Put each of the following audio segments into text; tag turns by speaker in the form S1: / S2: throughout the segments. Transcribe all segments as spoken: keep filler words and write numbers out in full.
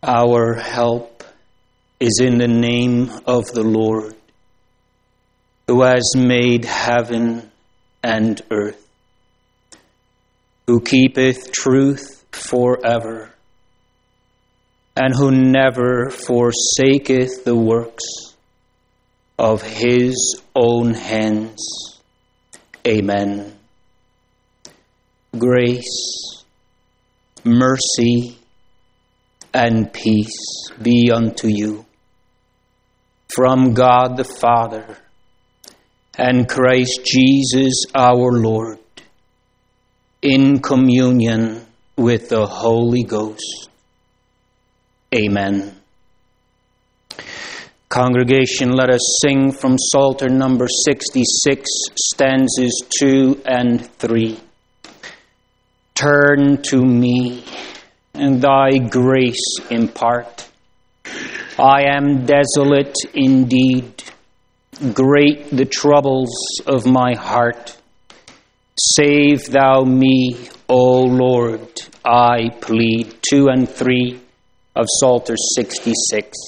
S1: Our help is in the name of the Lord, who has made heaven and earth, who keepeth truth forever, and who never forsaketh the works of his own hands. Amen. Grace, mercy, and peace be unto you from God the Father and Christ Jesus our Lord, in communion with the Holy Ghost. Amen. Congregation, let us sing from Psalter number sixty-six, stanzas two and three. Turn to me, and thy grace impart. I am desolate indeed, great the troubles of my heart. Save thou me, O Lord, I plead. Two and three of Psalter sixty-six.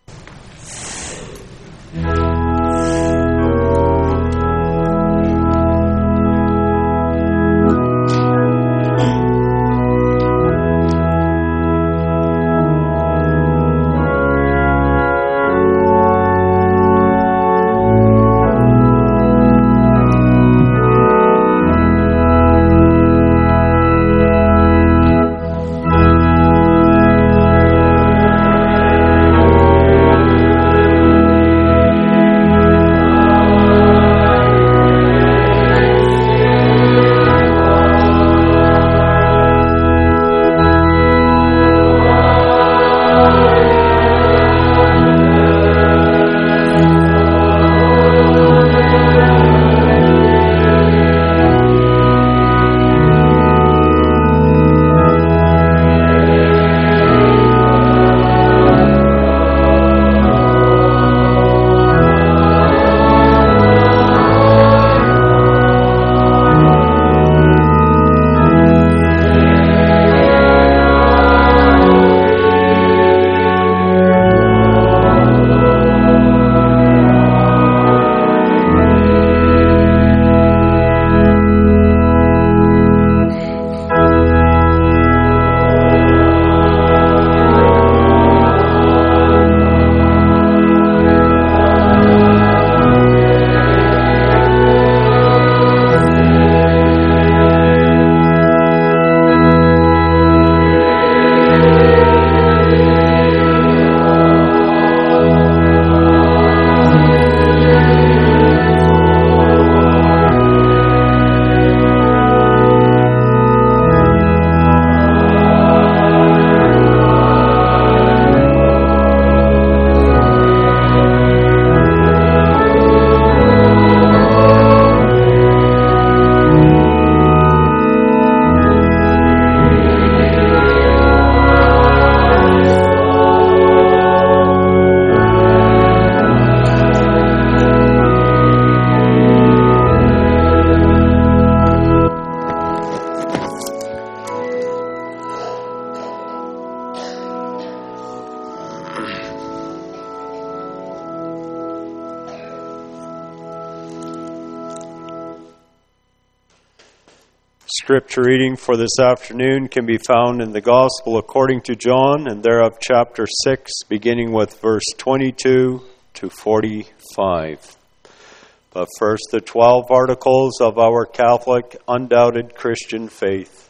S2: Scripture reading for this afternoon can be found in the Gospel according to John, and thereof chapter six, beginning with verse twenty-two to forty-five. But first, the twelve articles of our Catholic, undoubted Christian faith.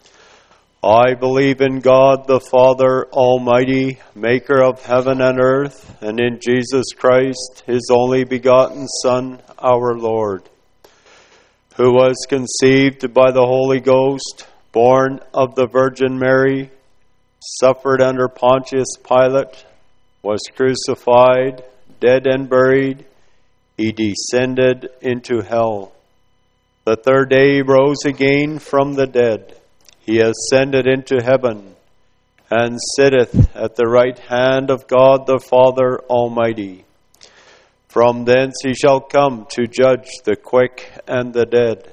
S2: I believe in God the Father Almighty, maker of heaven and earth, and in Jesus Christ, his only begotten Son, our Lord, who was conceived by the Holy Ghost, born of the Virgin Mary, suffered under Pontius Pilate, was crucified, dead and buried. He descended into hell. The third day he rose again from the dead. He ascended into heaven, and sitteth at the right hand of God the Father Almighty. From thence he shall come to judge the quick and the dead.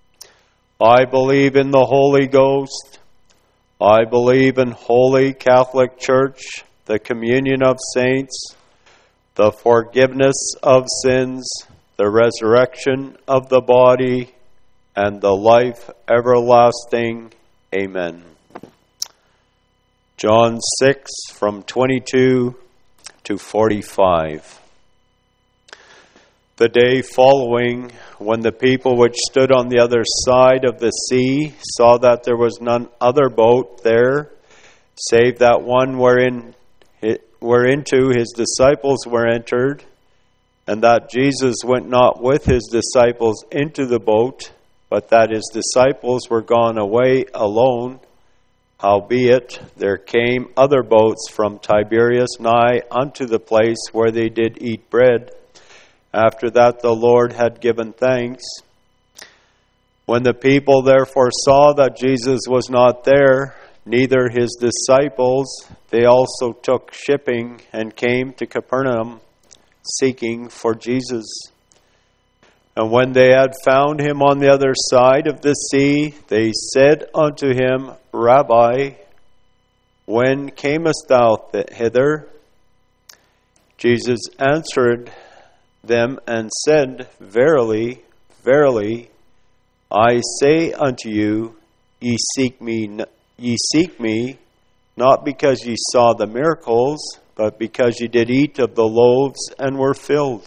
S2: I believe in the Holy Ghost. I believe in Holy Catholic Church, the communion of saints, the forgiveness of sins, the resurrection of the body, and the life everlasting. Amen. John six, from twenty-two to forty-five. The day following, when the people which stood on the other side of the sea saw that there was none other boat there, save that one wherein whereinto his disciples were entered, and that Jesus went not with his disciples into the boat, but that his disciples were gone away alone. Howbeit there came other boats from Tiberias nigh unto the place where they did eat bread, after that the Lord had given thanks. When the people therefore saw that Jesus was not there, neither his disciples, they also took shipping and came to Capernaum, seeking for Jesus. And when they had found him on the other side of the sea, they said unto him, Rabbi, when camest thou hither? Jesus answered them and said, Verily, verily, I say unto you, ye seek me, ye seek me, not because ye saw the miracles, but because ye did eat of the loaves and were filled.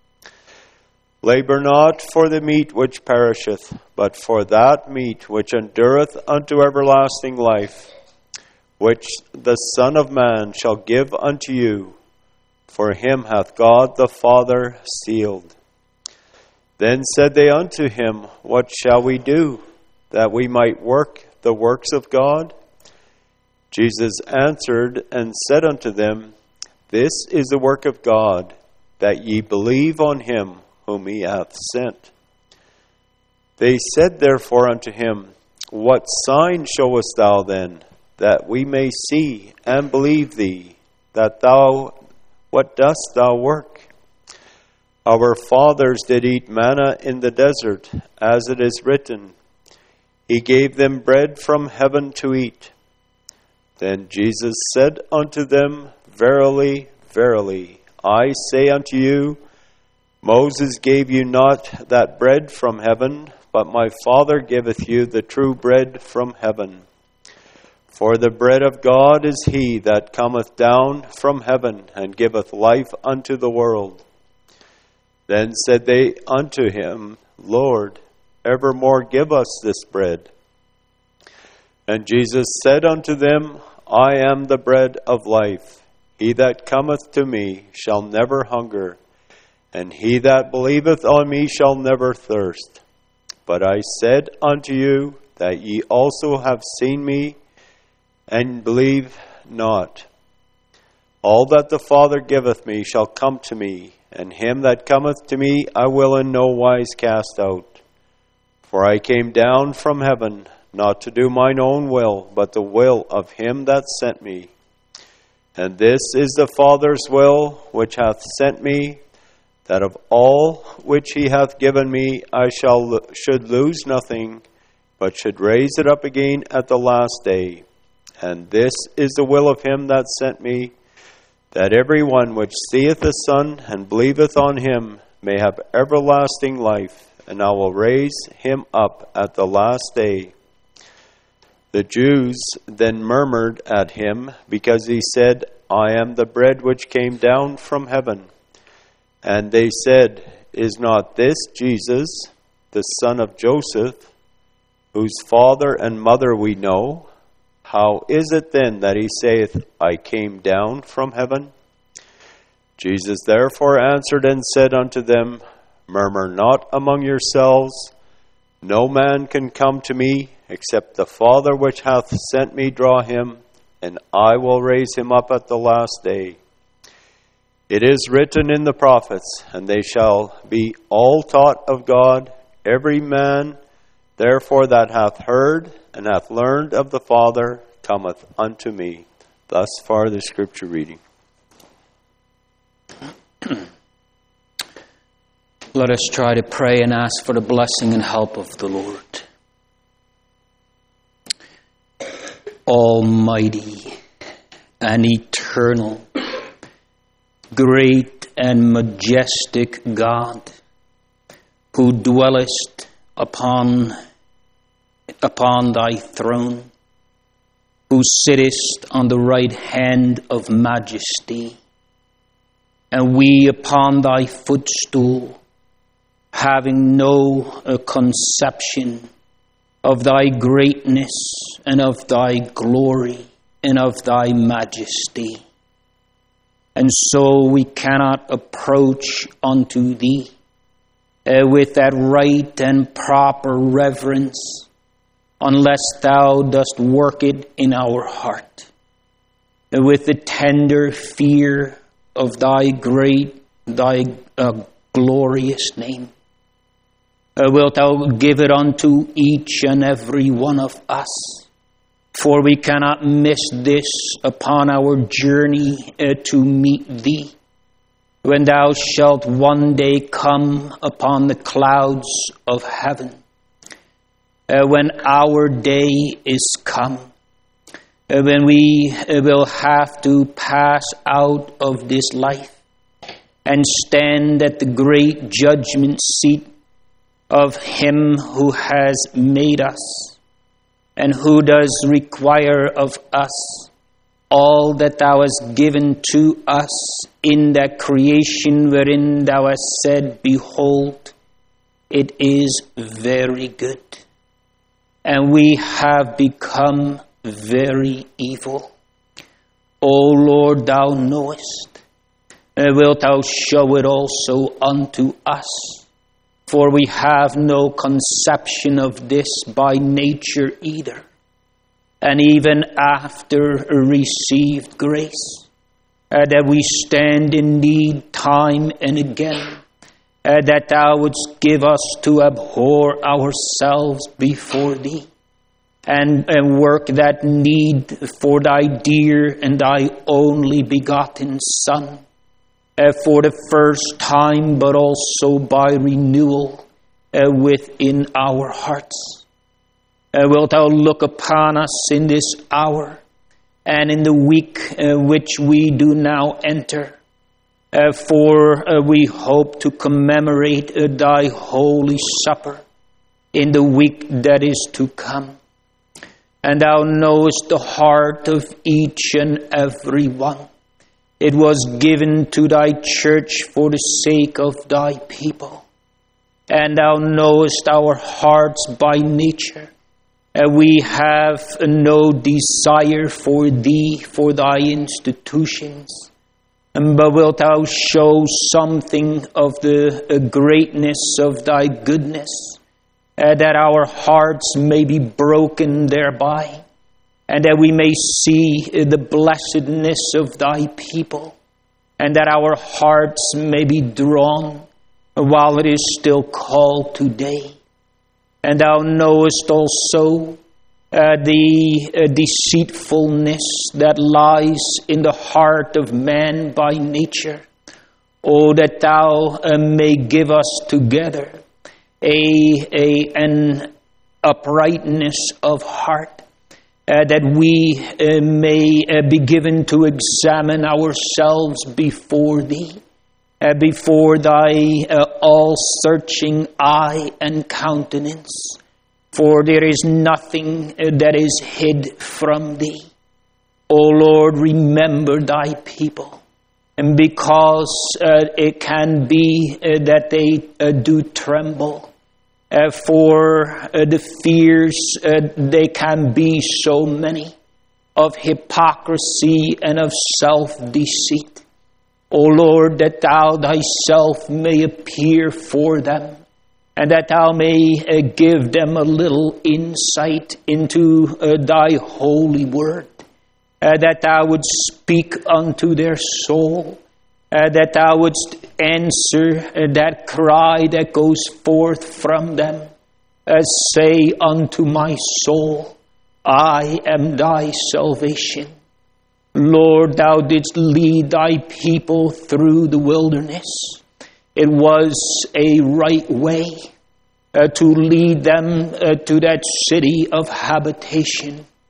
S2: Labor not for the meat which perisheth, but for that meat which endureth unto everlasting life, which the Son of Man shall give unto you, for him hath God the Father sealed. Then said they unto him, What shall we do, that we might work the works of God? Jesus answered and said unto them, This is the work of God, that ye believe on him whom he hath sent. They said therefore unto him, What sign showest thou then, that we may see and believe thee, that thou, what dost thou work? Our fathers did eat manna in the desert, as it is written, He gave them bread from heaven to eat. Then Jesus said unto them, Verily, verily, I say unto you, Moses gave you not that bread from heaven, but my Father giveth you the true bread from heaven. For the bread of God is he that cometh down from heaven, and giveth life unto the world. Then said they unto him, Lord, evermore give us this bread. And Jesus said unto them, I am the bread of life. He that cometh to me shall never hunger, and he that believeth on me shall never thirst. But I said unto you that ye also have seen me, and believe not. All that the Father giveth me shall come to me, and him that cometh to me I will in no wise cast out. For I came down from heaven, not to do mine own will, but the will of him that sent me. And this is the Father's will, which hath sent me, that of all which he hath given me I shall should lose nothing, but should raise it up again at the last day. And this is the will of him that sent me, that every one which seeth the Son and believeth on him may have everlasting life, and I will raise him up at the last day. The Jews then murmured at him, because he said, I am the bread which came down from heaven. And they said, Is not this Jesus, the son of Joseph, whose father and mother we know? How is it then that he saith, I came down from heaven? Jesus therefore answered and said unto them, Murmur not among yourselves. No man can come to me, except the Father which hath sent me draw him, and I will raise him up at the last day. It is written in the prophets, and they shall be all taught of God. Every man, therefore, that hath heard and hath learned of the Father, cometh unto me. Thus far the Scripture reading.
S1: Let us try to pray and ask for the blessing and help of the Lord. Almighty and eternal eternal, great and majestic God, who dwellest upon, upon thy throne, who sittest on the right hand of majesty, and we upon thy footstool, having no uh, conception of thy greatness and of thy glory and of thy majesty. And so we cannot approach unto thee uh, with that right and proper reverence unless thou dost work it in our heart uh, with the tender fear of thy great, thy uh, glorious name. Uh, wilt thou give it unto each and every one of us? For we cannot miss this upon our journey uh, to meet thee, when thou shalt one day come upon the clouds of heaven. Uh, when our day is come, uh, when we uh, will have to pass out of this life and stand at the great judgment seat of him who has made us, and who does require of us all that thou hast given to us in that creation wherein thou hast said, behold, it is very good. And we have become very evil. O Lord, thou knowest, and wilt thou show it also unto us? For we have no conception of this by nature either. And even after received grace, uh, that we stand in need time and again, uh, that thou wouldst give us to abhor ourselves before thee, and, and work that need for thy dear and thy only begotten Son, Uh, for the first time, but also by renewal uh, within our hearts. Uh, wilt thou look upon us in this hour and in the week uh, which we do now enter, uh, for uh, we hope to commemorate uh, thy holy supper in the week that is to come. And thou knowest the heart of each and every one. It was given to thy church for the sake of thy people. And thou knowest our hearts by nature. And we have no desire for thee, for thy institutions. But wilt thou show something of the greatness of thy goodness, uh, that our hearts may be broken thereby, and that we may see the blessedness of thy people, and that our hearts may be drawn while it is still called today. And thou knowest also uh, the uh, deceitfulness that lies in the heart of man by nature. Oh, that thou uh, may give us together a, a an uprightness of heart, Uh, that we uh, may uh, be given to examine ourselves before thee, uh, before thy uh, all-searching eye and countenance. For there is nothing uh, that is hid from thee. O Lord, remember thy people. And because uh, it can be uh, that they uh, do tremble, Uh, for uh, the fears, uh, they can be so many, of hypocrisy and of self-deceit. O Lord, that thou thyself may appear for them, and that thou may uh, give them a little insight into uh, thy holy word, uh, that thou would speak unto their soul, Uh, that thou wouldst answer uh, that cry that goes forth from them. Uh, say unto my soul, I am thy salvation. Lord, thou didst lead thy people through the wilderness. It was a right way uh, to lead them uh, to that city of habitation.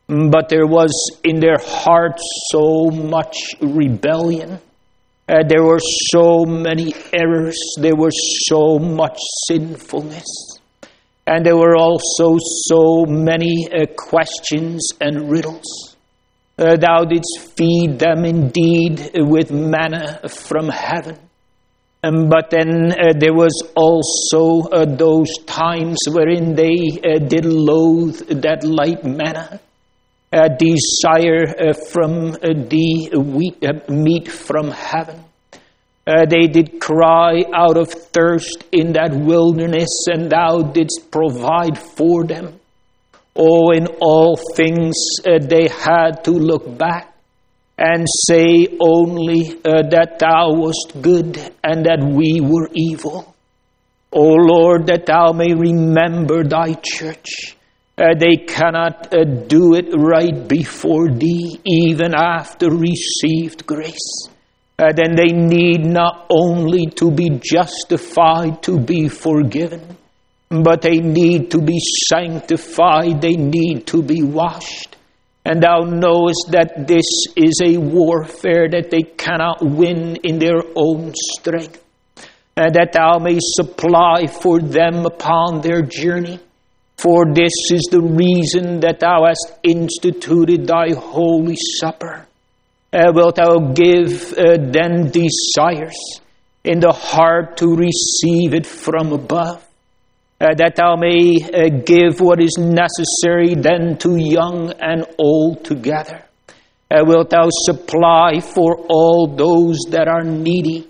S1: but there was in their hearts so much rebellion. Uh, there were so many errors. There was so much sinfulness. And there were also so many uh, questions and riddles. Uh, thou didst feed them indeed with manna from heaven. Um, but then uh, there was also uh, those times wherein they uh, did loathe that light manna, uh, desire uh, from uh, the wheat, uh, meat from heaven. Uh, they did cry out of thirst in that wilderness, and thou didst provide for them. Oh, in all things uh, they had to look back and say only uh, that thou wast good and that we were evil. O Lord, that thou may remember thy church. Uh, they cannot uh, do it right before thee, even after received grace. Uh, then they need not only to be justified, to be forgiven, but they need to be sanctified, they need to be washed. And thou knowest that this is a warfare that they cannot win in their own strength, and that thou may supply for them upon their journey. For this is the reason that thou hast instituted thy holy supper. Uh, wilt thou give uh, then desires in the heart to receive it from above, uh, that thou may uh, give what is necessary then to young and old together. Uh, wilt thou supply for all those that are needy?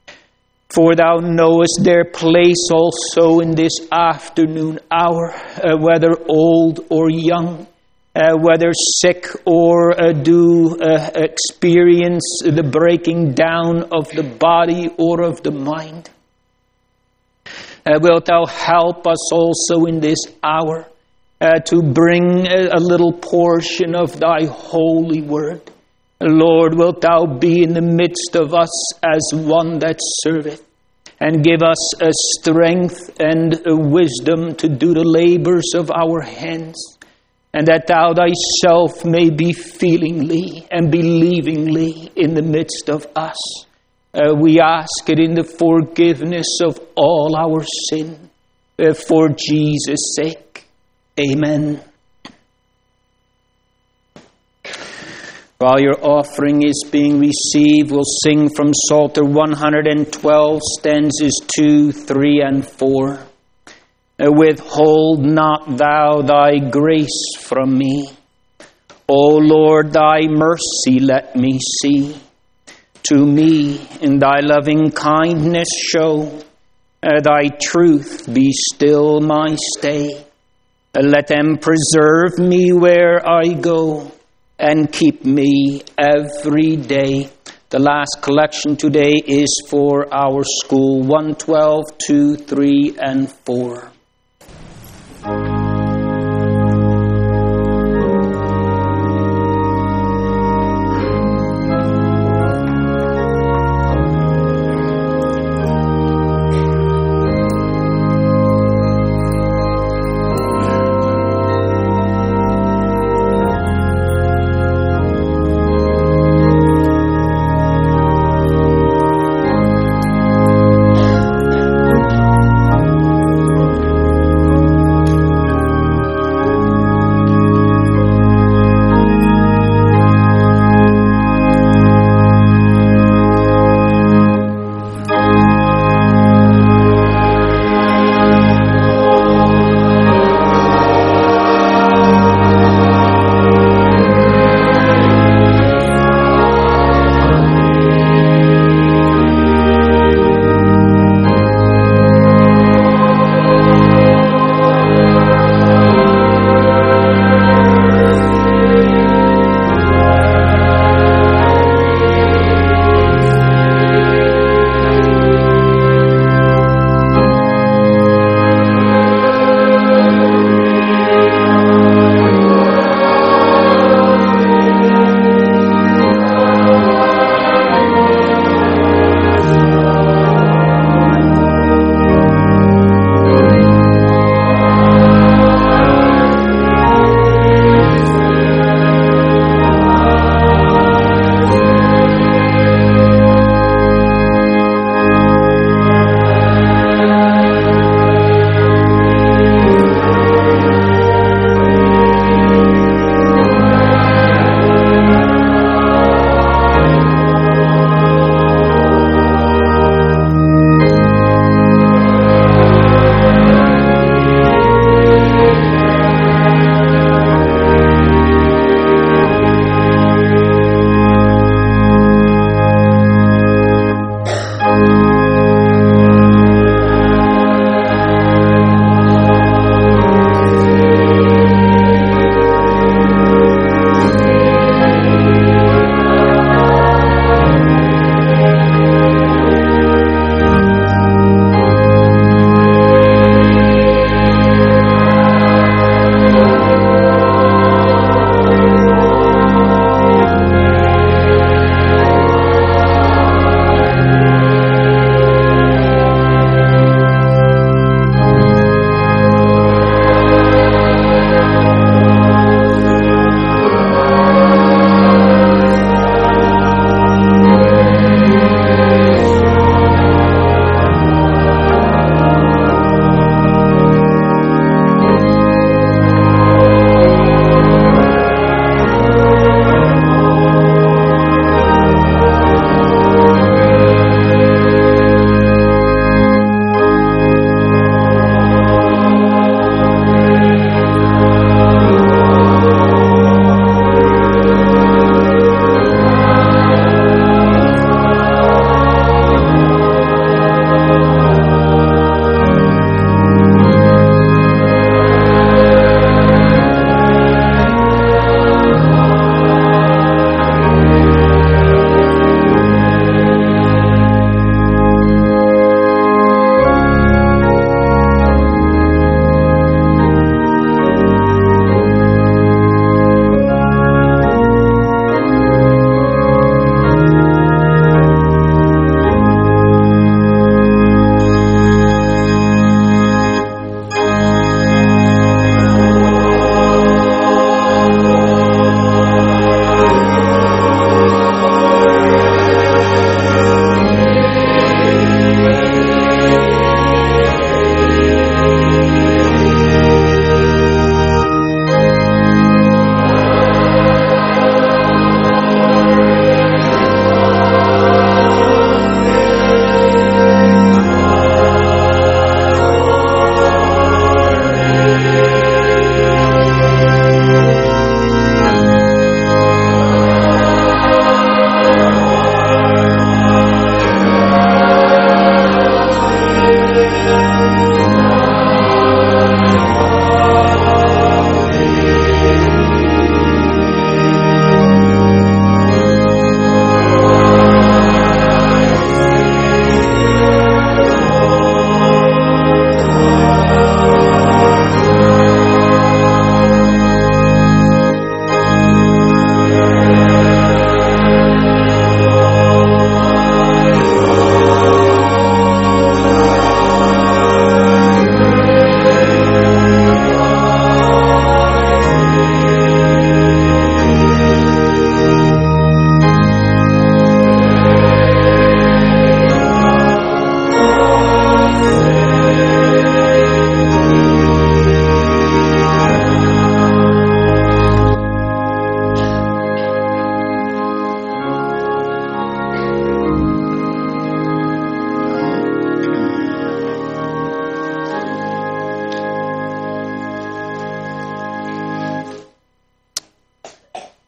S1: For thou knowest their place also in this afternoon hour, uh, whether old or young, uh, whether sick or uh, do uh, experience the breaking down of the body or of the mind. Uh, wilt thou help us also in this hour uh, to bring a, a little portion of thy holy word? Lord, wilt thou be in the midst of us as one that serveth, and give us a strength and a wisdom to do the labors of our hands, and that thou thyself may be feelingly and believingly in the midst of us. Uh, we ask it in the forgiveness of all our sin, uh, for Jesus' sake. Amen. While your offering is being received, we'll sing from Psalter one twelve, stanzas two, three, and four. Withhold not thou thy grace from me. O Lord, thy mercy let me see. To me in thy loving kindness show. Thy truth be still my stay. Let them preserve me where I go, and keep me every day. The last collection today is for our school, one twelve, two, three, and four.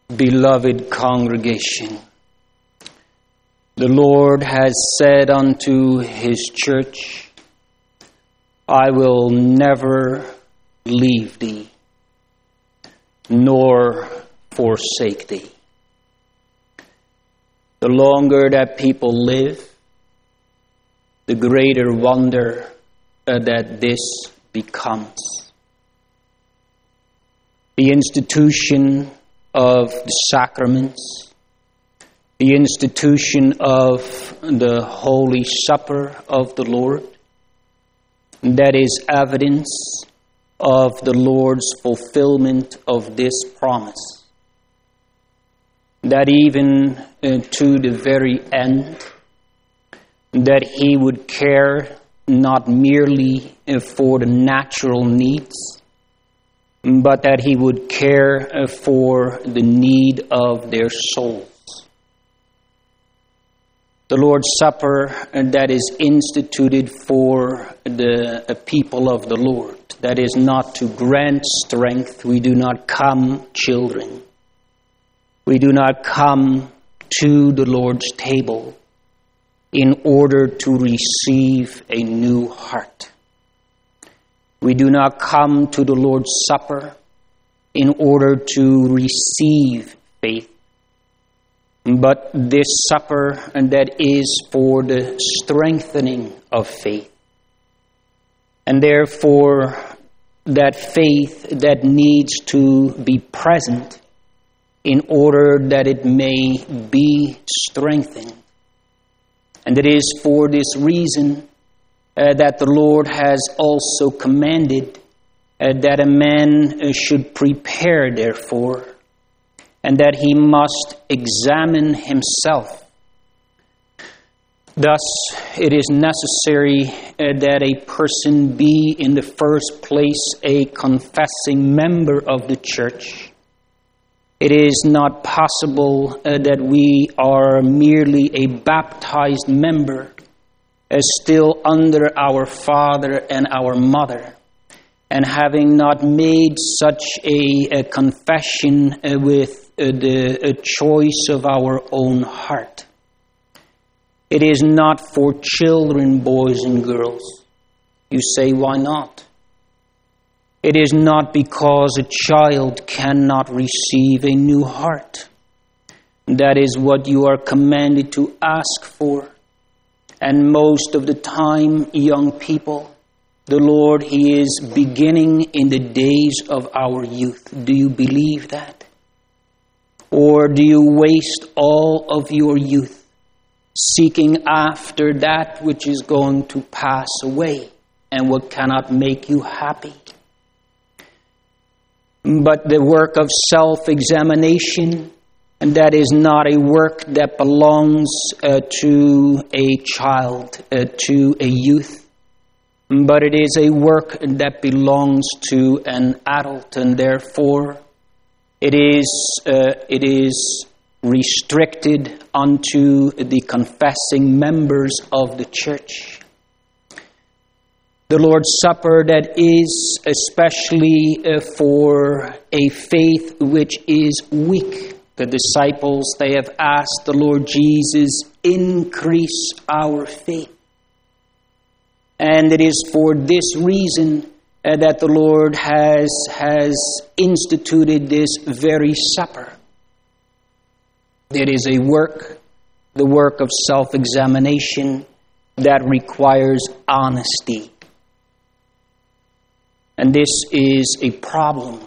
S1: beloved congregation, the Lord has said unto his church, I will never leave thee, nor forsake thee. The longer that people live, the greater wonder uh, that this becomes. The institution of the sacraments, the institution of the Holy Supper of the Lord, that is evidence of the Lord's fulfillment of this promise. That even uh, to the very end, that he would care not merely uh, for the natural needs, but that he would care uh, for the need of their souls. The Lord's Supper uh, that is instituted for the uh, people of the Lord, that is not to grant strength. We do not come children. We do not come to the Lord's table in order to receive a new heart. We do not come to the Lord's Supper in order to receive faith. But this supper and that is for the strengthening of faith. And therefore, that faith that needs to be present in order that it may be strengthened. And it is for this reason uh, that the Lord has also commanded uh, that a man uh, should prepare, therefore, and that he must examine himself. Thus, it is necessary uh, that a person be in the first place a confessing member of the church. It is not possible uh, that we are merely a baptized member, uh, still under our father and our mother, and having not made such a, a confession uh, with uh, the uh, choice of our own heart. It is not for children, boys and girls. You say, why not? It is not because a child cannot receive a new heart. That is what you are commanded to ask for. And most of the time, young people, the Lord, He is beginning in the days of our youth. Do you believe that? Or do you waste all of your youth seeking after that which is going to pass away and what cannot make you happy? But the work of self-examination, and that is not a work that belongs uh, to a child, uh, to a youth, but it is a work that belongs to an adult, and therefore it is uh, it is restricted unto the confessing members of the church. The Lord's Supper that is especially uh, for a faith which is weak. The disciples, they have asked the Lord Jesus, increase our faith. And it is for this reason uh, that the Lord has, has instituted this very supper. It is a work, the work of self-examination that requires honesty. And this is a problem.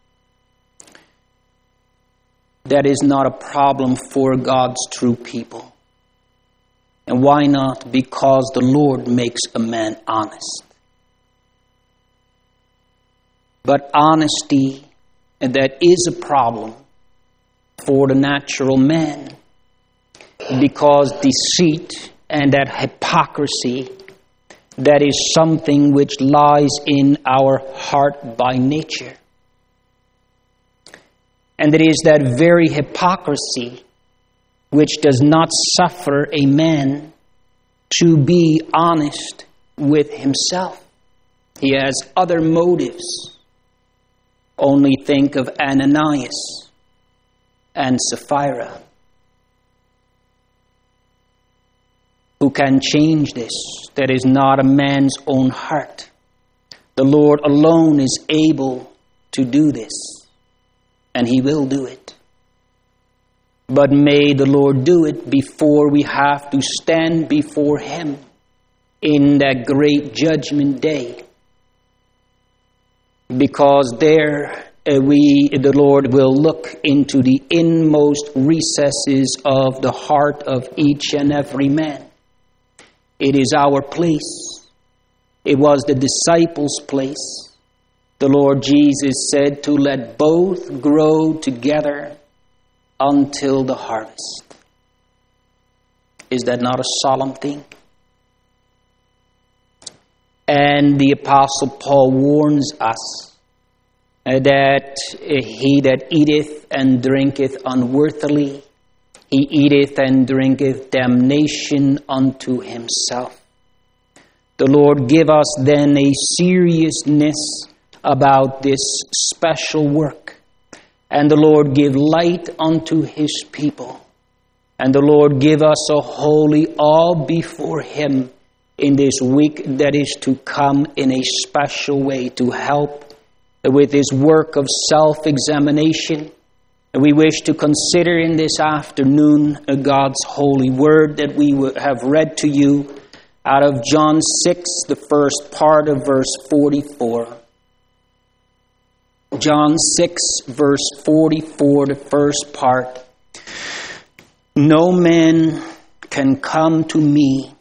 S1: That is not a problem for God's true people. And why not? Because the Lord makes a man honest. But honesty, and that is a problem for the natural man. Because deceit and that hypocrisy, that is something which lies in our heart by nature. And it is that very hypocrisy which does not suffer a man to be honest with himself. He has other motives. Only think of Ananias. and Sapphira. Who can change this? That is not a man's own heart. The Lord alone is able to do this, and He will do it. But may the Lord do it before we have to stand before Him in that great judgment day. Because there uh, we, the Lord will look into the inmost recesses of the heart of each and every man. It is our place. It was the disciples' place. The Lord Jesus said to let both grow together until the harvest. Is that not a solemn thing? And the Apostle Paul warns us that he that eateth and drinketh unworthily, he eateth and drinketh damnation unto himself. The Lord give us then a seriousness about this special work. And the Lord give light unto His people. And the Lord give us a holy awe before Him in this week that is to come in a special way to help with His work of self-examination. We wish to consider in this afternoon God's holy word that we have read to you out of John six, the first part of verse forty-four. John six, verse forty-four, the first part. No man can come to me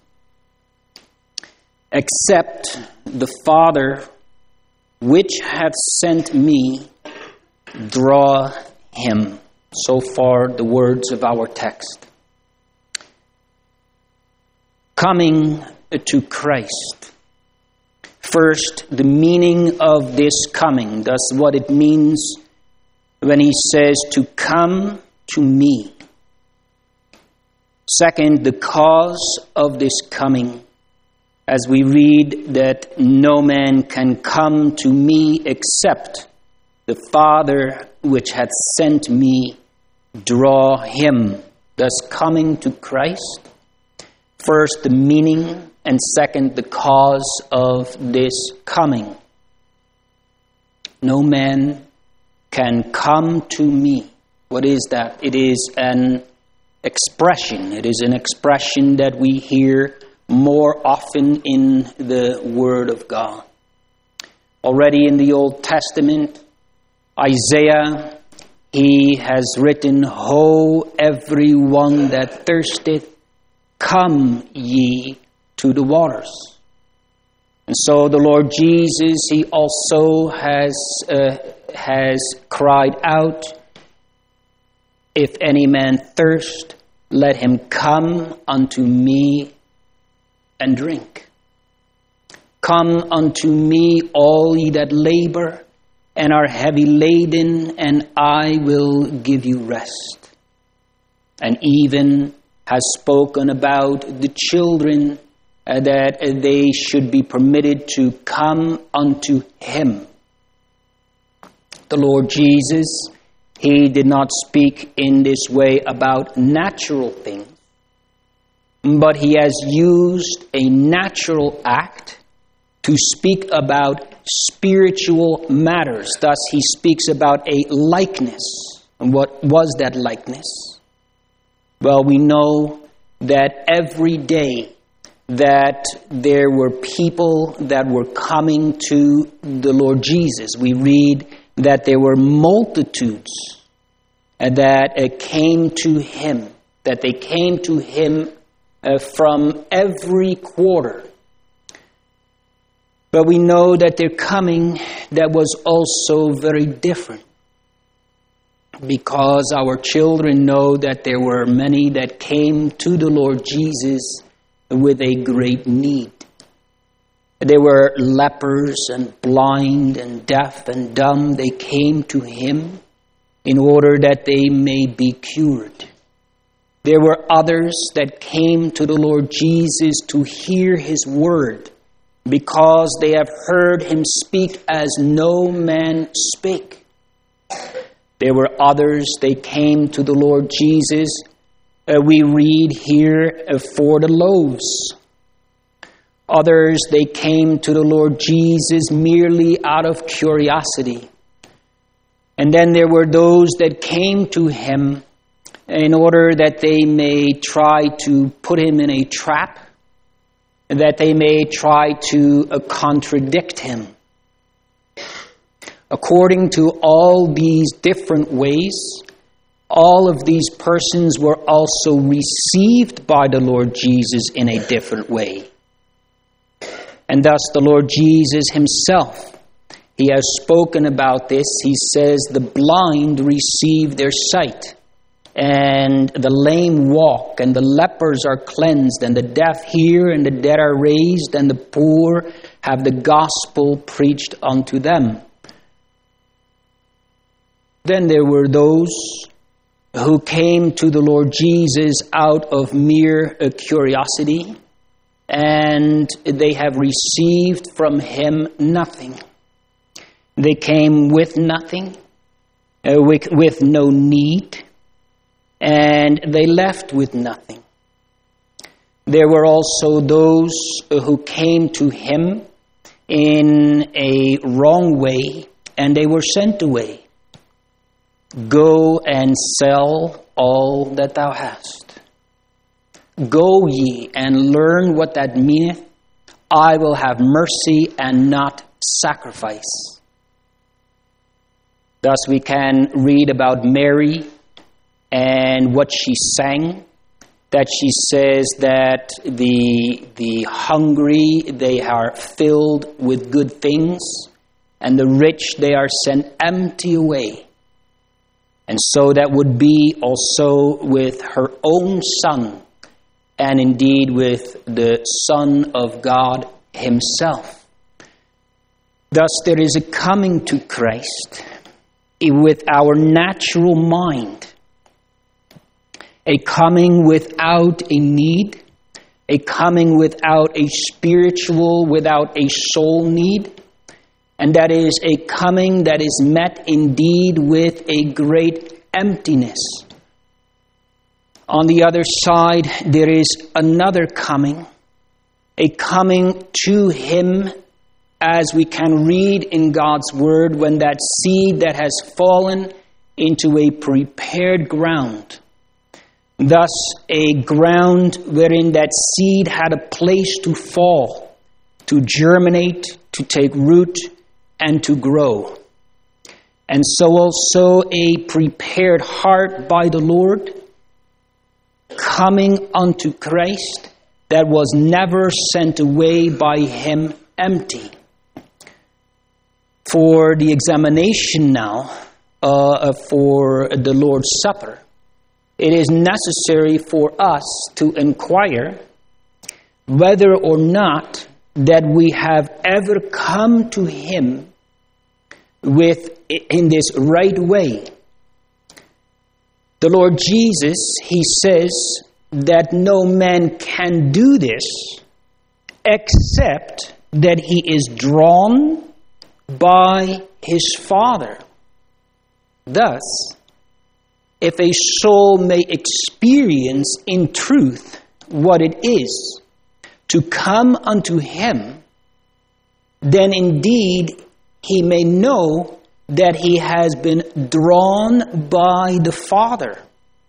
S1: except the Father which hath sent me draw him. So far the words of our text. Coming to Christ. First, the meaning of this coming. That's what it means when he says to come to me. Second, the cause of this coming. As we read that no man can come to me except the Father which hath sent me draw him. Thus coming to Christ. First, the meaning, and second, the cause of this coming. No man can come to me. What is that? It is an expression. It is an expression that we hear more often in the Word of God. Already in the Old Testament, Isaiah, he has written, Ho, every one that thirsteth, come ye to the waters. And so the Lord Jesus, he also has uh, has cried out, if any man thirst, let him come unto me and drink. Come unto me, all ye that labor and are heavy laden, and I will give you rest. And even has spoken about the children uh, that uh, they should be permitted to come unto him. The Lord Jesus, he did not speak in this way about natural things, but he has used a natural act to speak about spiritual matters. Thus he speaks about a likeness. And what was that likeness? Well, we know that every day that there were people that were coming to the Lord Jesus. We read that there were multitudes that came to him, that they came to him from every quarter. But we know that their coming that was also very different. Because our children know that there were many that came to the Lord Jesus with a great need. There were lepers and blind and deaf and dumb. They came to him in order that they may be cured. There were others that came to the Lord Jesus to hear his word, because they have heard him speak as no man spake. There were others, they came to the Lord Jesus. Uh, we read here uh, for the loaves. Others, they came to the Lord Jesus merely out of curiosity. And then there were those that came to him in order that they may try to put him in a trap, that they may try to uh, contradict him. According to all these different ways, all of these persons were also received by the Lord Jesus in a different way. And thus the Lord Jesus himself, he has spoken about this. He says, the blind receive their sight, and the lame walk, and the lepers are cleansed, and the deaf hear, and the dead are raised, and the poor have the gospel preached unto them. Then there were those who came to the Lord Jesus out of mere uh, curiosity, and they have received from him nothing. They came with nothing, uh, with, with no need, and they left with nothing. There were also those who came to him in a wrong way, and they were sent away. Go and sell all that thou hast. Go ye and learn what that meaneth. I will have mercy and not sacrifice. Thus we can read about Mary and what she sang, that she says that the, the hungry, they are filled with good things, and the rich, they are sent empty away. And so that would be also with her own Son, and indeed with the Son of God himself. Thus there is a coming to Christ with our natural mind, a coming without a need, a coming without a spiritual, without a soul need. And that is a coming that is met indeed with a great emptiness. On the other side, there is another coming, a coming to him, as we can read in God's word, when that seed that has fallen into a prepared ground, thus a ground wherein that seed had a place to fall, to germinate, to take root, and to grow. And so also a prepared heart by the Lord, coming unto Christ, that was never sent away by him empty. For the examination now, uh, for the Lord's Supper, it is necessary for us to inquire whether or not that we have ever come to him with in this right way. The Lord Jesus, he says that no man can do this except that he is drawn by his Father. Thus, if a soul may experience in truth what it is to come unto him, then indeed he may know that he has been drawn by the Father.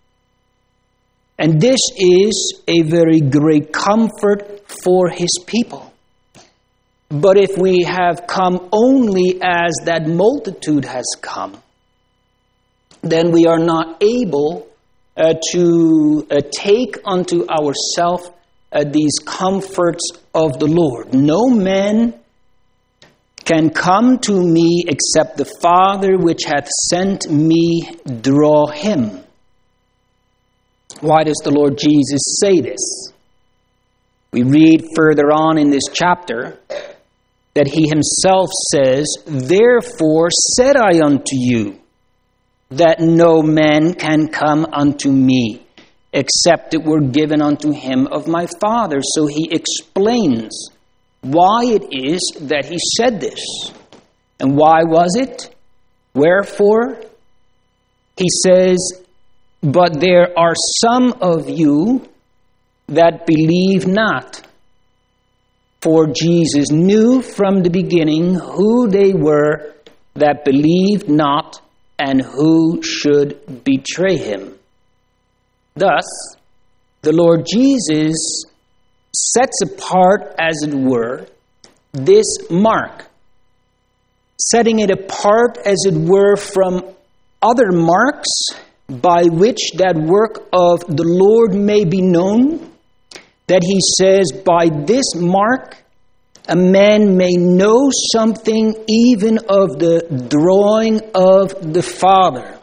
S1: And this is a very great comfort for his people. But if we have come only as that multitude has come, then we are not able uh, to uh, take unto ourselves uh, these comforts of the Lord. No man can come to me except the Father which hath sent me draw him. Why does the Lord Jesus say this? We read further on in this chapter that he himself says, therefore said I unto you, that no man can come unto me, except it were given unto him of my Father. So he explains why it is that he said this. And why was it? Wherefore? he says, but there are some of you that believe not. For Jesus knew from the beginning who they were that believed not and who should betray him. Thus, the Lord Jesus sets apart, as it were, this mark, setting it apart, as it were, from other marks by which that work of the Lord may be known, that he says, by this mark, a man may know something even of the drawing of the Father.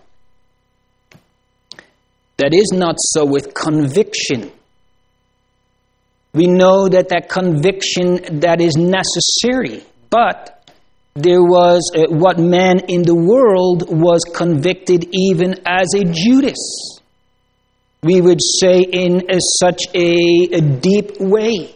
S1: That is not so with conviction. We know that that conviction, that is necessary, but there was uh, what man in the world was convicted even as a Judas. We would say in a, such a, a deep way.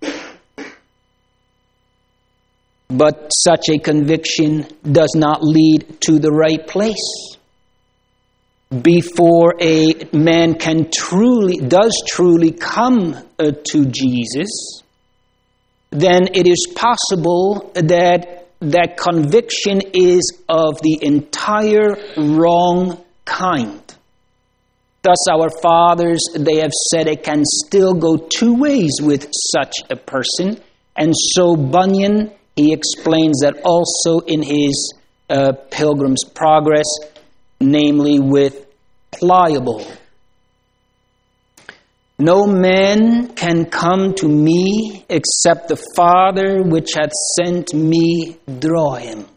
S1: But such a conviction does not lead to the right place. Before a man can truly, does truly come uh, to Jesus, then it is possible that that conviction is of the entire wrong kind. Thus our fathers, they have said it can still go two ways with such a person. And so Bunyan, he explains that also in his uh, Pilgrim's Progress, namely with pliable. No man can come to me except the Father which hath sent me draw him.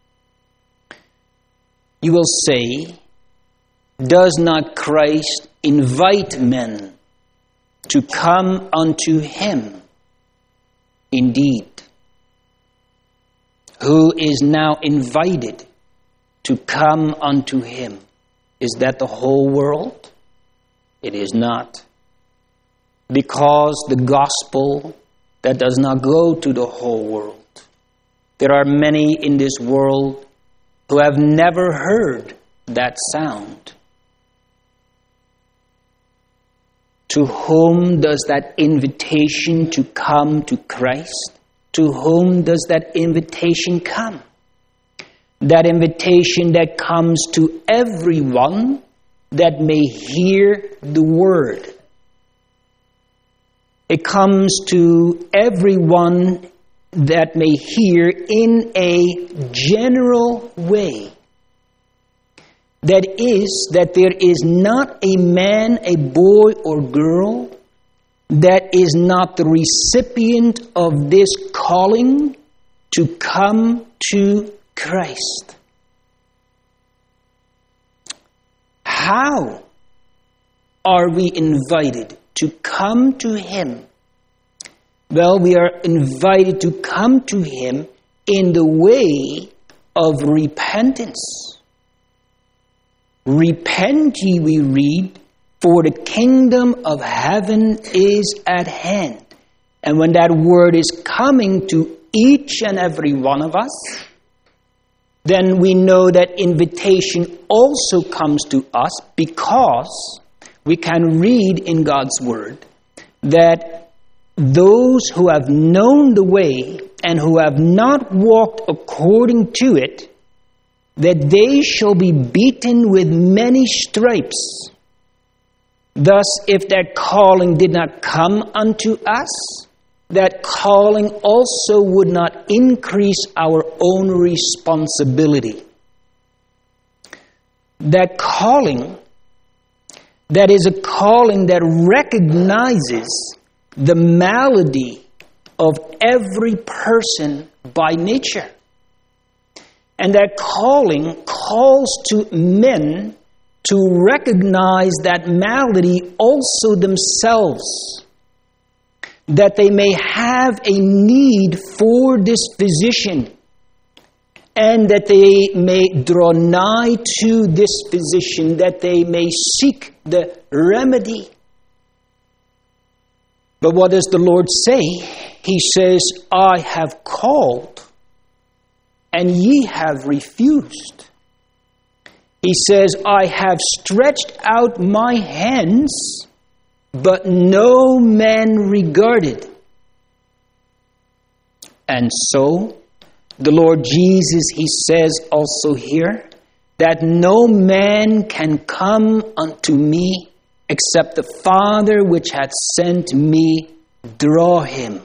S1: You will say, does not Christ invite men to come unto him? Indeed. Who is now invited to come unto him? Is that the whole world? It is not. Because the gospel, that does not go to the whole world. There are many in this world who have never heard that sound. To whom does that invitation to come to Christ, to whom does that invitation come? That invitation that comes to everyone that may hear the word. It comes to everyone that may hear in a general way. That is, that there is not a man, a boy, or girl that is not the recipient of this calling to come to Christ. How are we invited to come to him? Well, we are invited to come to him in the way of repentance. Repent ye, we read, for the kingdom of heaven is at hand. And when that word is coming to each and every one of us, then we know that invitation also comes to us, because we can read in God's word that those who have known the way and who have not walked according to it, that they shall be beaten with many stripes. Thus, if that calling did not come unto us, that calling also would not increase our own responsibility. That calling, that is a calling that recognizes the malady of every person by nature. And that calling calls to men to recognize that malady also themselves, that they may have a need for this physician, and that they may draw nigh to this physician, that they may seek the remedy. But what does the Lord say? He says, I have called, and ye have refused. He says, I have stretched out my hands, but no man regarded. And so, the Lord Jesus, he says also here, that no man can come unto me except the Father which hath sent me draw him.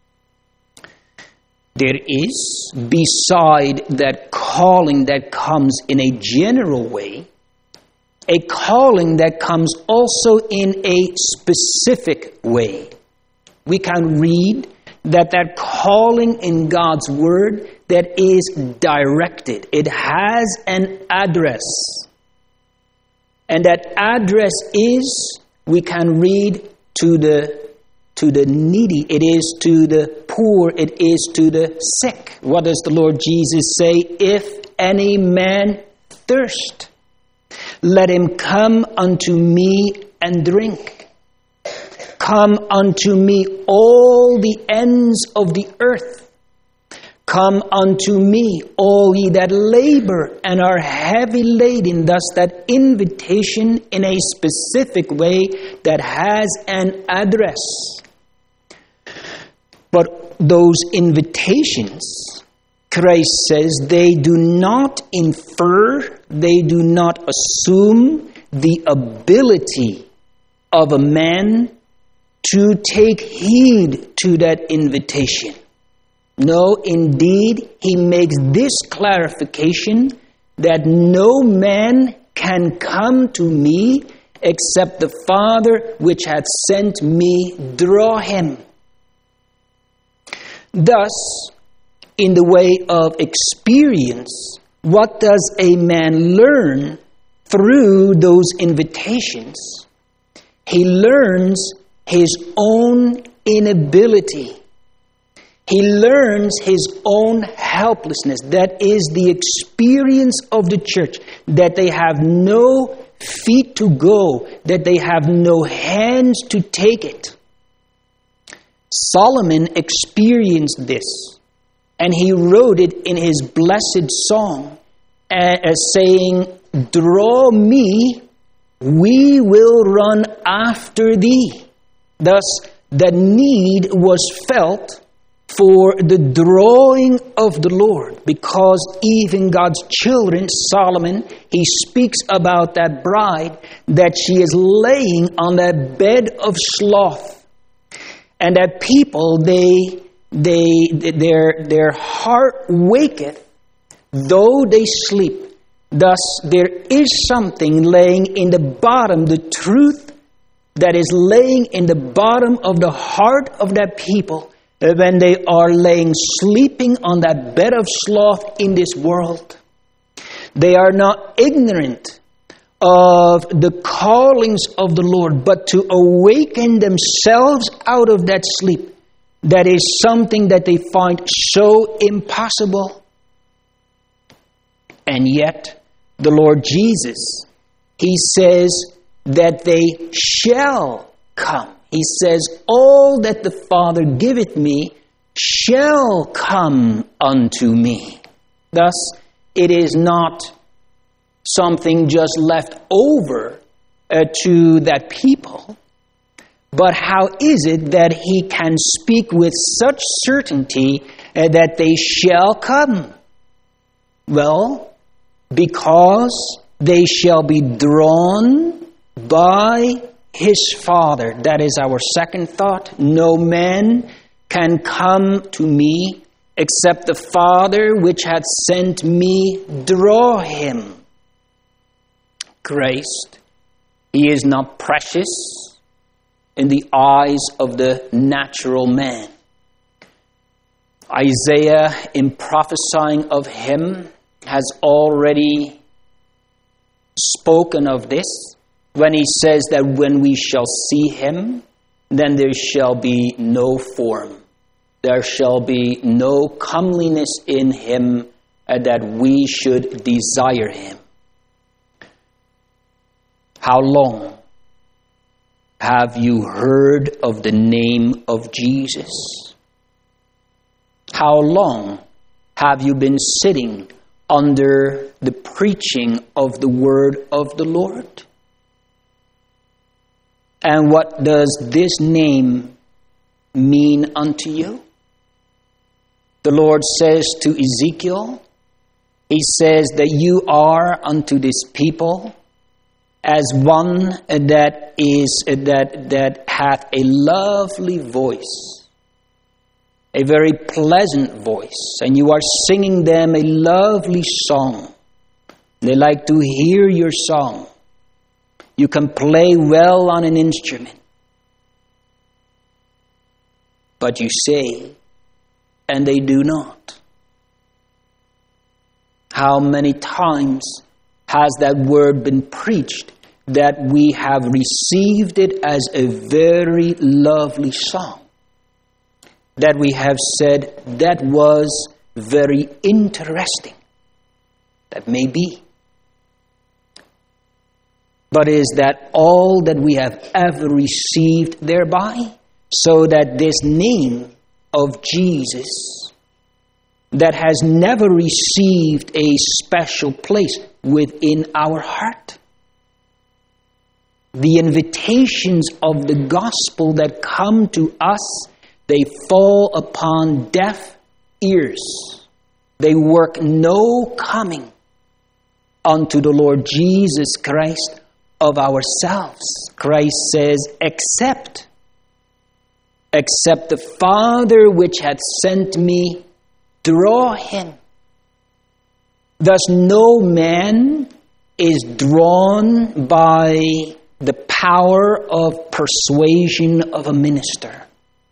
S1: There is, beside that calling that comes in a general way, a calling that comes also in a specific way. We can read that that calling in God's Word that is directed. It has an address. And that address is, we can read, to the to the needy. It is to the poor. It is to the sick. What does the Lord Jesus say? If any man thirst, let him come unto me and drink. Come unto me all the ends of the earth. Come unto me, all ye that labor and are heavy laden. Thus that invitation in a specific way that has an address. But those invitations, Christ says, they do not infer, they do not assume the ability of a man to take heed to that invitation. No, indeed, he makes this clarification that no man can come to me except the Father which hath sent me draw him. Thus, in the way of experience, what does a man learn through those invitations? He learns his own inability. He learns his own helplessness. That is the experience of the church, that they have no feet to go, that they have no hands to take it. Solomon experienced this, and he wrote it in his blessed song, as saying, draw me, we will run after thee. Thus, the need was felt for the drawing of the Lord, because even God's children, Solomon, he speaks about that bride, that she is laying on that bed of sloth. And that people, they, they, their, their heart waketh, though they sleep. Thus, there is something laying in the bottom, the truth that is laying in the bottom of the heart of that people, when they are laying sleeping on that bed of sloth in this world. They are not ignorant of the callings of the Lord, but to awaken themselves out of that sleep, that is something that they find so impossible. And yet, the Lord Jesus, he says that they shall come. He says, all that the Father giveth me shall come unto me. Thus, it is not something just left over uh, to that people. But how is it that he can speak with such certainty uh, that they shall come? Well, because they shall be drawn by his Father. That is our second thought. No man can come to me except the Father which hath sent me draw him. Christ, he is not precious in the eyes of the natural man. Isaiah, in prophesying of him, has already spoken of this when he says that when we shall see him, then there shall be no form. There shall be no comeliness in him uh, that we should desire him. How long have you heard of the name of Jesus? How long have you been sitting under the preaching of the word of the Lord. And what does this name mean unto you? The Lord says to Ezekiel, He says that you are unto this people as one that is that that hath a lovely voice, a very pleasant voice, and you are singing them a lovely song. They like to hear your song. You can play well on an instrument. But you say, and they do not. How many times has that word been preached that we have received it as a very lovely song? That we have said, that was very interesting. That may be. But is that all that we have ever received thereby? So that this name of Jesus, that has never received a special place within our heart. The invitations of the gospel that come to us, they fall upon deaf ears. They work no coming unto the Lord Jesus Christ of ourselves. Christ says, except, except the Father which hath sent me draw him. Thus no man is drawn by the power of persuasion of a minister.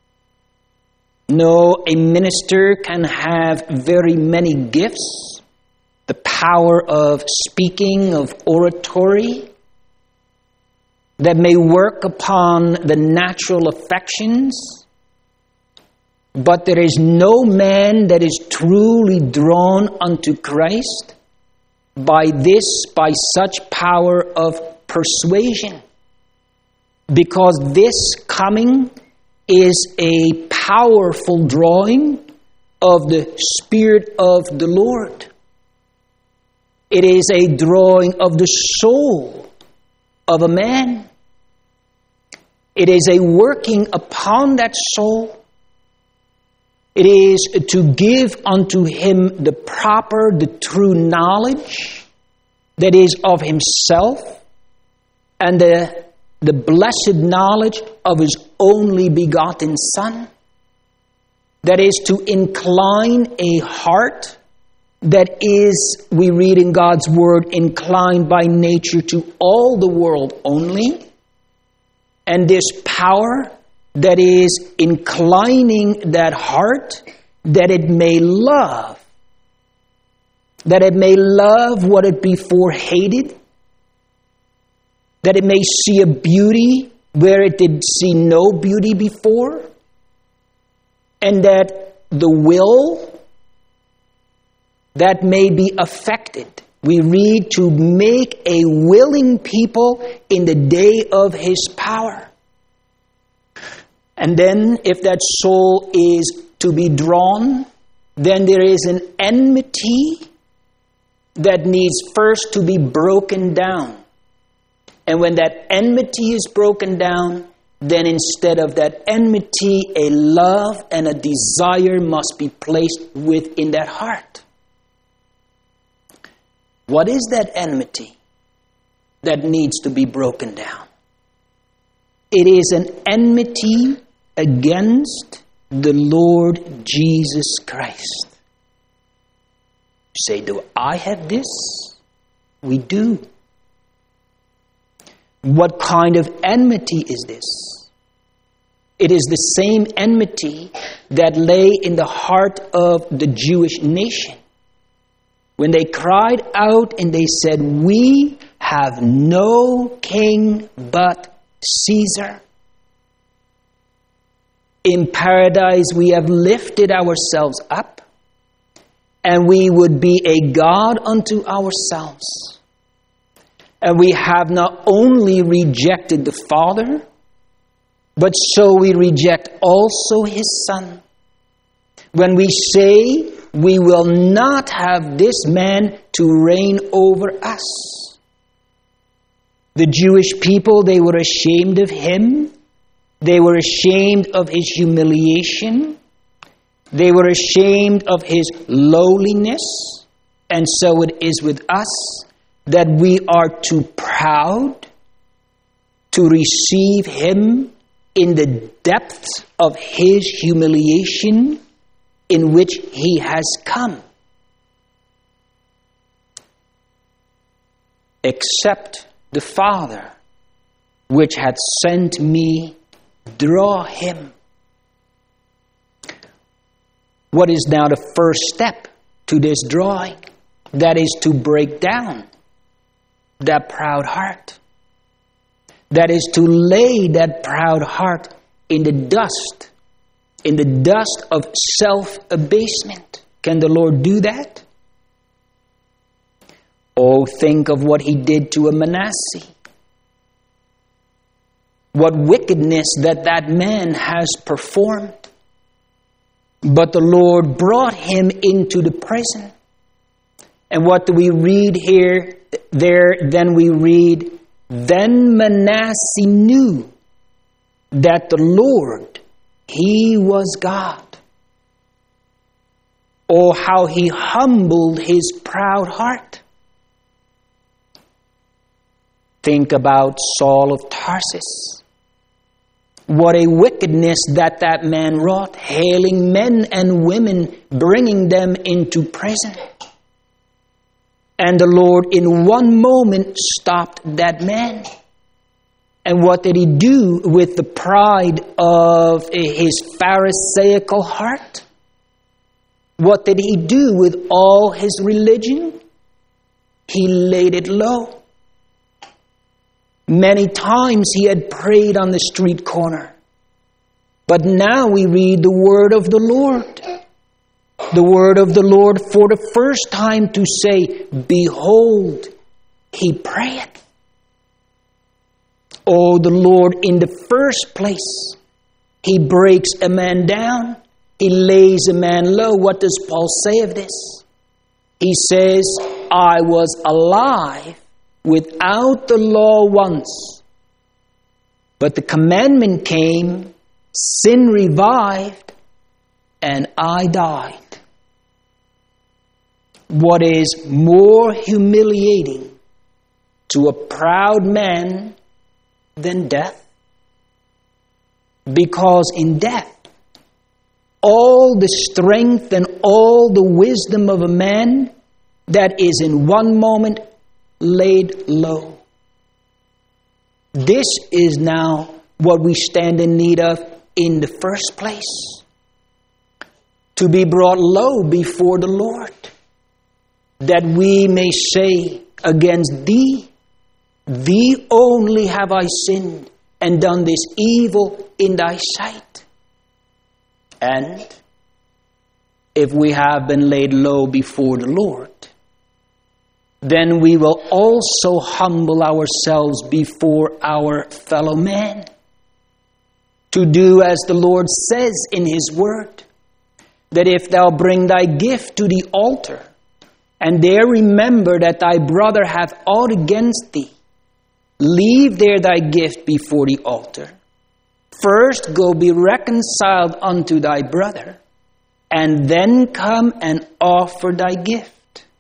S1: No, a minister can have very many gifts, the power of speaking, of oratory, that may work upon the natural affections, but there is no man that is truly drawn unto Christ by this, by such power of persuasion. Because this coming is a powerful drawing of the Spirit of the Lord. It is a drawing of the soul of a man. It is a working upon that soul. It is to give unto him the proper, the true knowledge that is of himself, and the, the blessed knowledge of his only begotten Son. That is to incline a heart that is, we read in God's Word, inclined by nature to all the world only. And this power that is inclining that heart, that it may love, that it may love what it before hated, that it may see a beauty where it did see no beauty before, and that the will that may be affected. We read to make a willing people in the day of his power. And then if that soul is to be drawn, then there is an enmity that needs first to be broken down. And when that enmity is broken down, then instead of that enmity, a love and a desire must be placed within that heart. What is that enmity that needs to be broken down? It is an enmity against the Lord Jesus Christ. You say, do I have this? We do. What kind of enmity is this? It is the same enmity that lay in the heart of the Jewish nation. When they cried out and they said, we have no king but Caesar. In paradise we have lifted ourselves up, and we would be a God unto ourselves. And we have not only rejected the Father, but so we reject also His Son. When we say We will not have this man to reign over us. The Jewish people, they were ashamed of him. They were ashamed of his humiliation. They were ashamed of his lowliness. And so it is with us, that we are too proud to receive him in the depths of his humiliation in which he has come. Except the Father which hath sent me draw him. What is now the first step to this drawing? That is to break down that proud heart. That is to lay that proud heart in the dust, in the dust of self-abasement. Can the Lord do that? Oh, think of what he did to a Manasseh. What wickedness that that man has performed. But the Lord brought him into the prison. And what do we read here? There, then we read, then Manasseh knew that the Lord, he was God. Oh, how he humbled his proud heart. Think about Saul of Tarsus. What a wickedness that that man wrought, hailing men and women, bringing them into prison. And the Lord in one moment stopped that man. And what did he do with the pride of his Pharisaical heart? What did he do with all his religion? He laid it low. Many times he had prayed on the street corner. But now we read the word of the Lord. The word of the Lord for the first time to say, behold, he prayeth. Oh, the Lord in the first place, he breaks a man down. He lays a man low. What does Paul say of this? He says, I was alive without the law once. But the commandment came, sin revived, and I died. What is more humiliating to a proud man than death? Because in death, all the strength and all the wisdom of a man that is in one moment laid low. This is now what we stand in need of in the first place. To be brought low before the Lord, that we may say against thee, thee only have I sinned and done this evil in thy sight. And if we have been laid low before the Lord, then we will also humble ourselves before our fellow man, to do as the Lord says in his word, that if thou bring thy gift to the altar, and there remember that thy brother hath aught against thee, leave there thy gift before the altar. First go be reconciled unto thy brother, and then come and offer thy gift.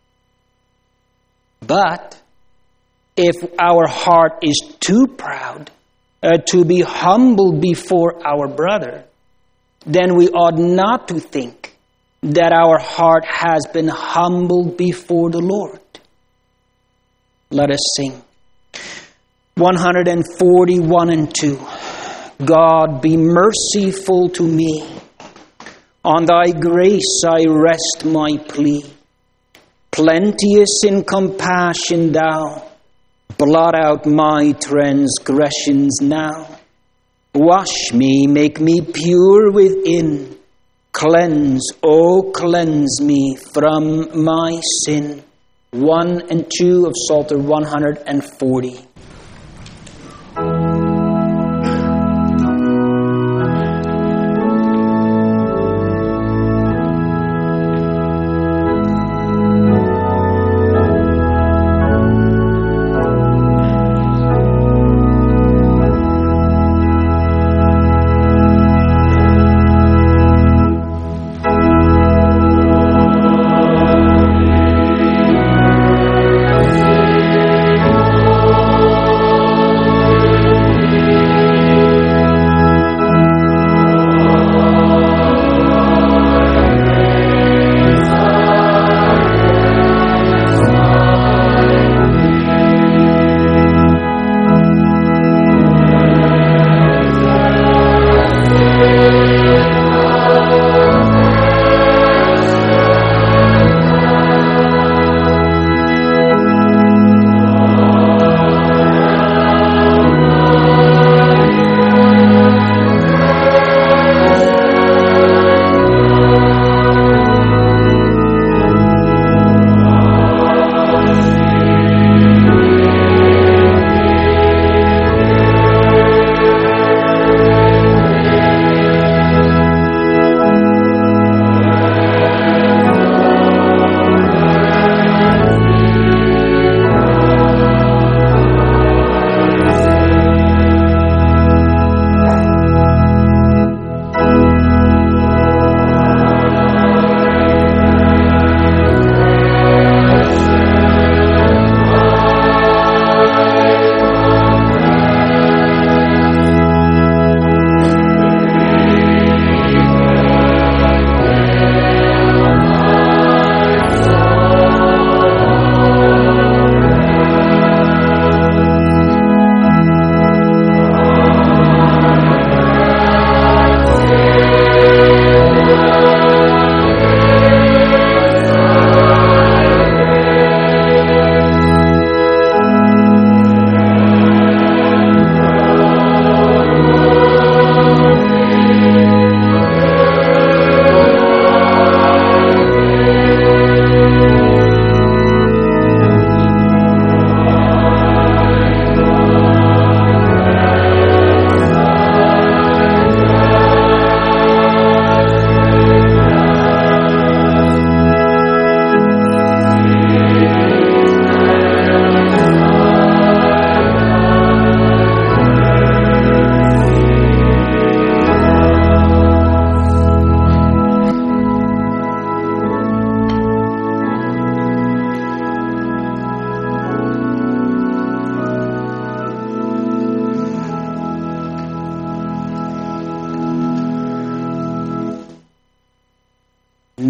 S1: But if our heart is too proud uh, to be humbled before our brother, then we ought not to think that our heart has been humbled before the Lord. Let us sing. one forty-one and two. God, be merciful to me. On thy grace I rest my plea. Plenteous in compassion thou, blot out my transgressions now. Wash me, make me pure within. Cleanse, oh cleanse me from my sin. One and two of Psalter one forty.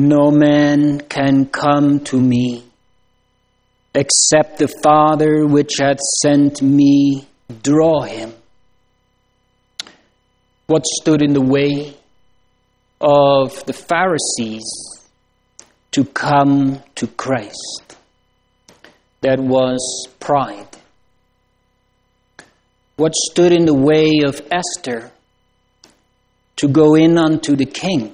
S1: No man can come to me except the Father which hath sent me draw him. What stood in the way of the Pharisees to come to Christ? That was pride. What stood in the way of Esther to go in unto the king?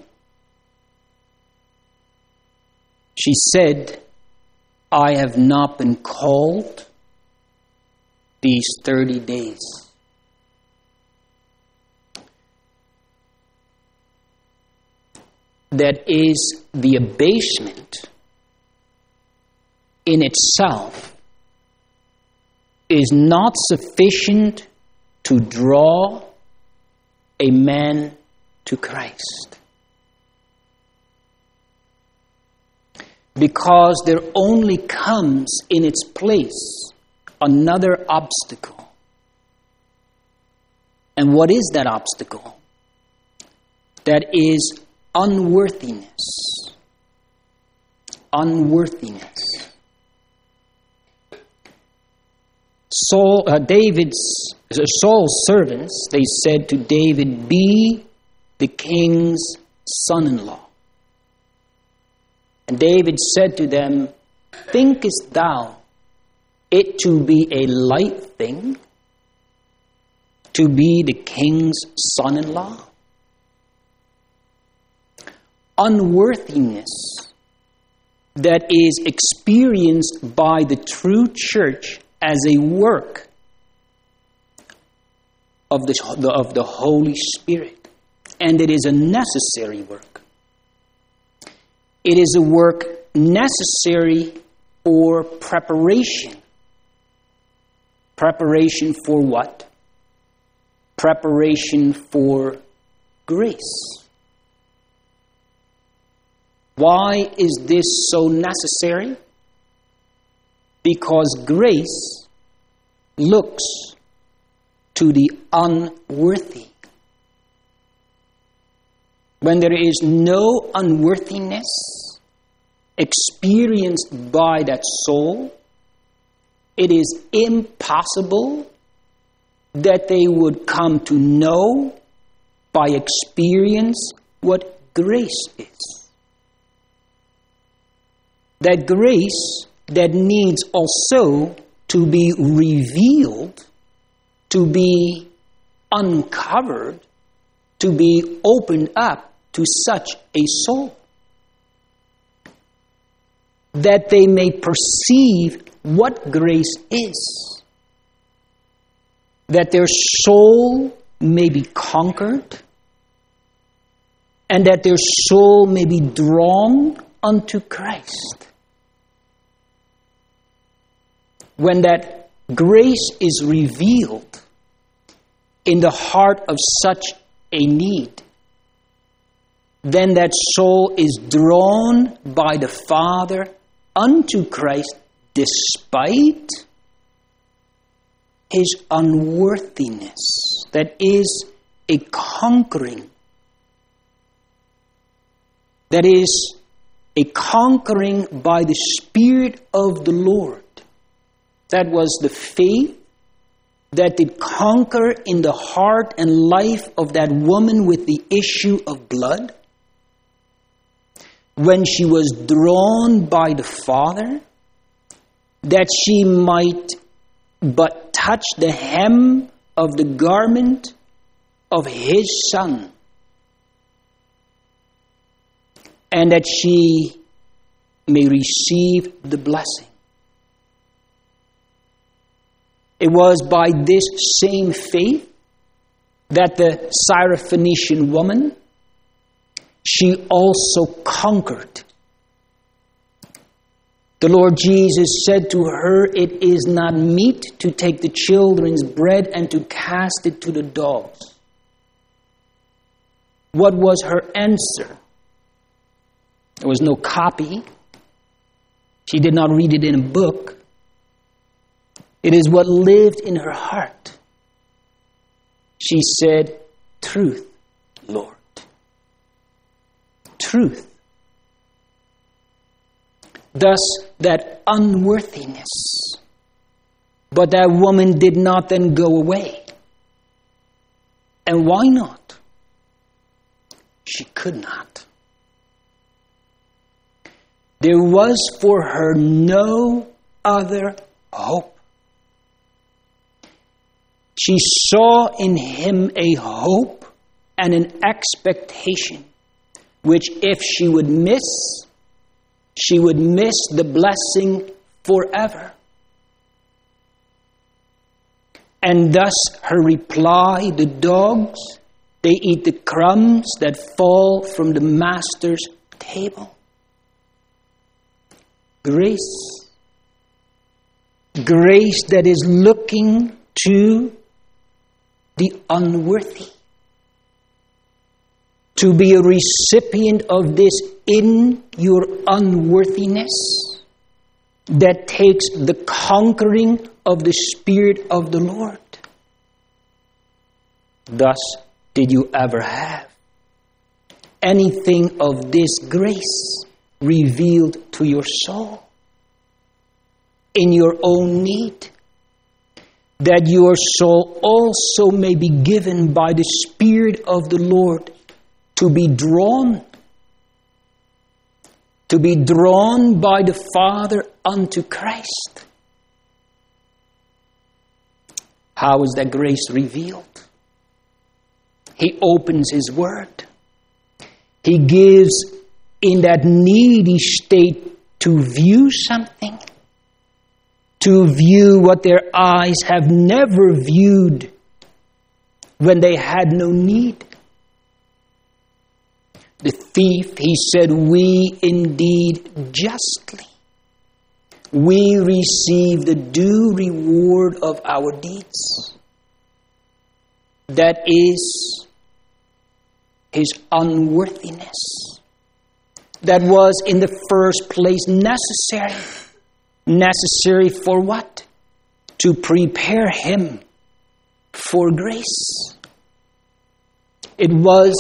S1: She said, I have not been called these thirty days. That is the abasement in itself is not sufficient to draw a man to Christ. Because there only comes in its place another obstacle. And what is that obstacle? That is unworthiness. Unworthiness. Saul, uh, David's, uh, Saul's servants, they said to David, be the king's son-in-law. And David said to them, thinkest thou it to be a light thing to be the king's son-in-law? Unworthiness that is experienced by the true church as a work of the, of the Holy Spirit. And it is a necessary work. It is a work necessary for preparation. Preparation for what? Preparation for grace. Why is this so necessary? Because grace looks to the unworthy. When there is no unworthiness experienced by that soul, it is impossible that they would come to know by experience what grace is. That grace that needs also to be revealed, to be uncovered, to be opened up to such a soul, that they may perceive what grace is, that their soul may be conquered, and that their soul may be drawn unto Christ. When that grace is revealed in the heart of such a need, then that soul is drawn by the Father unto Christ despite his unworthiness. That is a conquering. That is a conquering by the Spirit of the Lord. That was the faith that did conquer in the heart and life of that woman with the issue of blood. When she was drawn by the Father, that she might but touch the hem of the garment of his Son, and that she may receive the blessing. It was by this same faith that the Syrophoenician woman, she also conquered. The Lord Jesus said to her, it is not meet to take the children's bread and to cast it to the dogs. What was her answer? There was no copy. She did not read it in a book. It is what lived in her heart. She said, truth, Lord. Truth. thus that unworthiness. But that woman did not then go away. And why not? She could not. There was for her no other hope. She saw in him a hope and an expectation, which if she would miss, she would miss the blessing forever. And thus her reply, the dogs, they eat the crumbs that fall from the master's table. Grace. Grace that is looking to the unworthy. To be a recipient of this in your unworthiness that takes the conquering of the Spirit of the Lord. Thus, did you ever have anything of this grace revealed to your soul in your own need, that your soul also may be given by the Spirit of the Lord to be drawn, to be drawn by the Father unto Christ? How is that grace revealed? He opens His Word. He gives in that needy state to view something, to view what their eyes have never viewed when they had no need. The thief, he said, we indeed justly, we receive the due reward of our deeds. That is his unworthiness. That was in the first place necessary. Necessary for what? To prepare him for grace. It was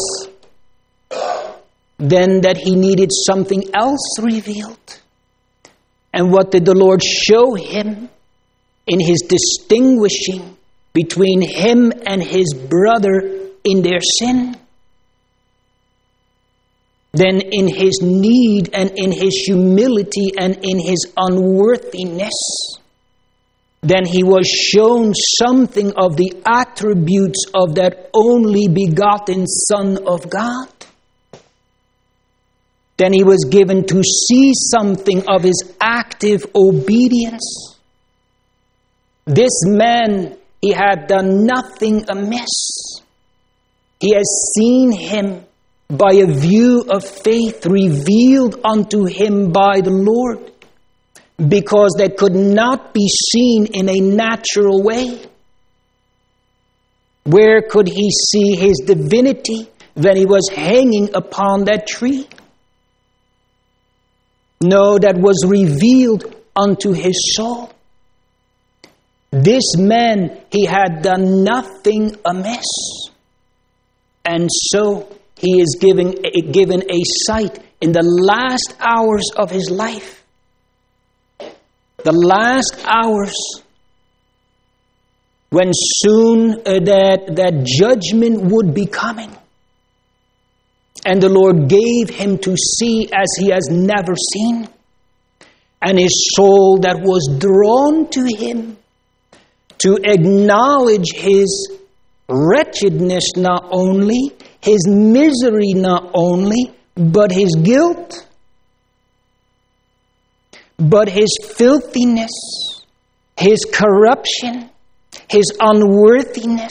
S1: then that he needed something else revealed. And what did the Lord show him in his distinguishing between him and his brother in their sin? Then in his need and in his humility and in his unworthiness, then he was shown something of the attributes of that only begotten Son of God. Then he was given to see something of his active obedience. This man, he had done nothing amiss. He has seen him by a view of faith revealed unto him by the Lord, because that could not be seen in a natural way. Where could he see his divinity when he was hanging upon that tree? No, that was revealed unto his soul. This man, he had done nothing amiss. And so he is given, given a sight in the last hours of his life. The last hours when soon uh, that, that judgment would be coming. And the Lord gave him to see as he has never seen. And his soul that was drawn to him to acknowledge his wretchedness not only, his misery not only, but his guilt, but his filthiness, his corruption, his unworthiness.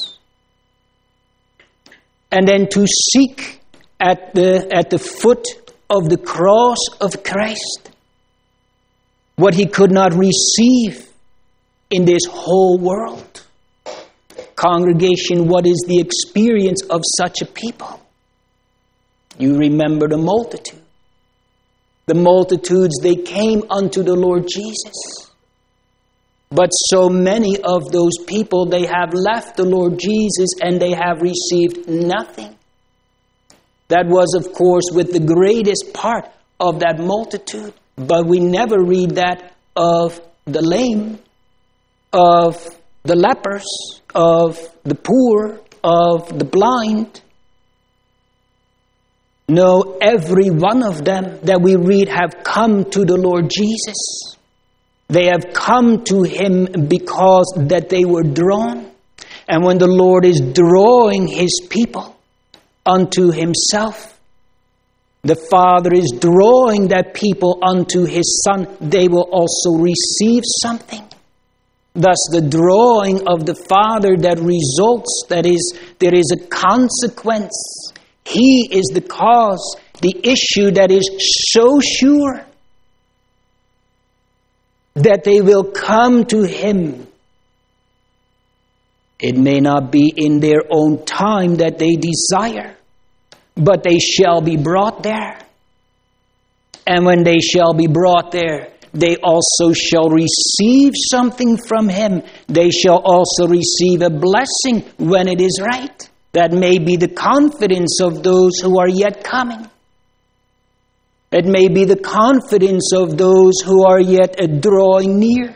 S1: And then to seek at the, at the foot of the cross of Christ what he could not receive in this whole world. Congregation, what is the experience of such a people? You remember the multitude. The multitudes, they came unto the Lord Jesus. But so many of those people, they have left the Lord Jesus and they have received nothing. That was, of course, with the greatest part of that multitude, But we never read that of the lame, of the lepers, of the poor, of the blind. No, every one of them that we read have come to the Lord Jesus. They have come to Him because that they were drawn. And when the Lord is drawing His people unto Himself, the Father is drawing that people unto His Son, they will also receive something. Thus the drawing of the Father that results, that is, there is a consequence. He is the cause, the issue that is so sure that they will come to Him. It may not be in their own time that they desire, but they shall be brought there. And when they shall be brought there, they also shall receive something from Him. They shall also receive a blessing when it is right. That may be the confidence of those who are yet coming. It may be the confidence of those who are yet drawing near.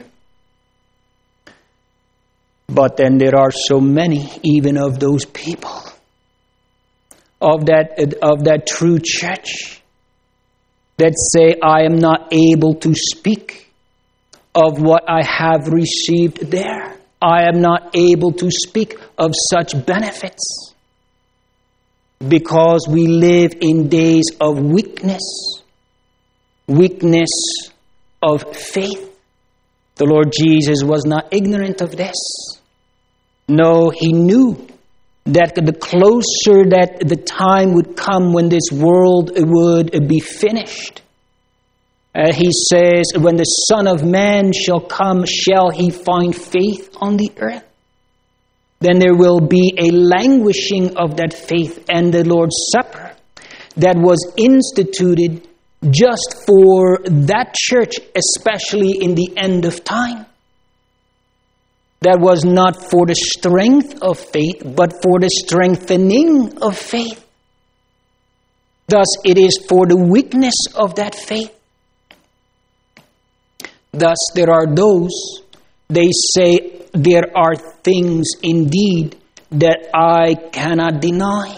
S1: But then there are so many, even of those people, of that, of that true church, that say, I am not able to speak of what I have received there. I am not able to speak of such benefits because we live in days of weakness, weakness of faith. The Lord Jesus was not ignorant of this. No, He knew that the closer that the time would come when this world would be finished. Uh, he says, when the Son of Man shall come, shall He find faith on the earth? Then there will be a languishing of that faith, and the Lord's Supper that was instituted just for that church, especially in the end of time. That was not for the strength of faith, but for the strengthening of faith. Thus, it is for the weakness of that faith. Thus, there are those, they say, there are things indeed that I cannot deny.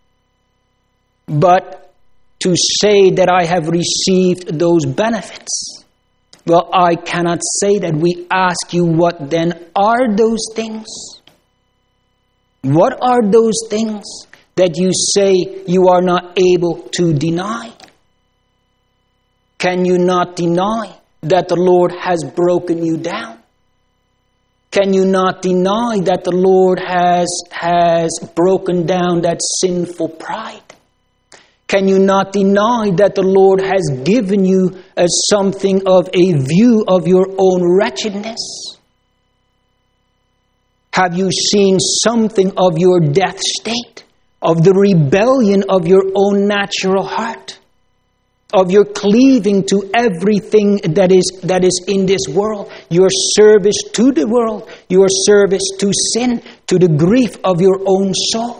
S1: But to say that I have received those benefits, well, I cannot say that. We ask you, what then are those things? What are those things that you say you are not able to deny? Can you not deny that the Lord has broken you down? Can you not deny that the Lord has, has broken down that sinful pride? Can you not deny that the Lord has given you as something of a view of your own wretchedness? Have you seen something of your death state, of the rebellion of your own natural heart, of your cleaving to everything that is, that is in this world, your service to the world, your service to sin, to the grief of your own soul?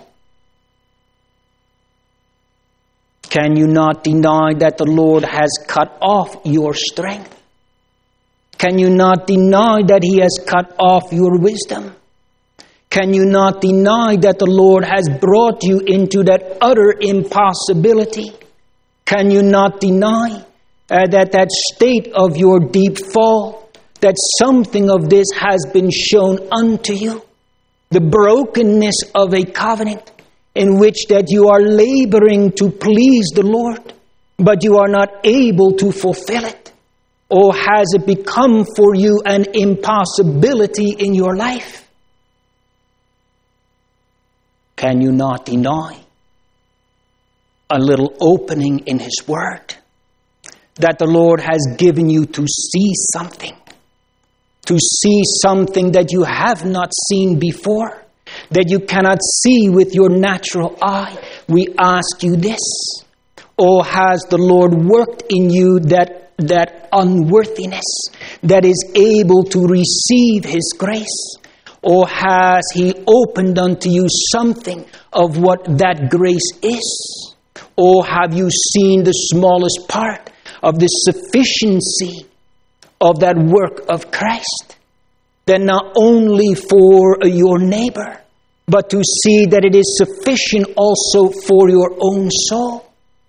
S1: Can you not deny that the Lord has cut off your strength? Can you not deny that He has cut off your wisdom? Can you not deny that the Lord has brought you into that utter impossibility? Can you not deny uh, that that state of your deep fall, that something of this has been shown unto you? The brokenness of a covenant, in which that you are laboring to please the Lord, but you are not able to fulfill it? Or has it become for you an impossibility in your life? Can you not deny a little opening in His Word, that the Lord has given you to see something, to see something that you have not seen before, that you cannot see with your natural eye? We ask you this. Or has the Lord worked in you that, that unworthiness that is able to receive His grace? Or has He opened unto you something of what that grace is? Or have you seen the smallest part of the sufficiency of that work of Christ. That not only for your neighbor, but to see that it is sufficient also for your own soul.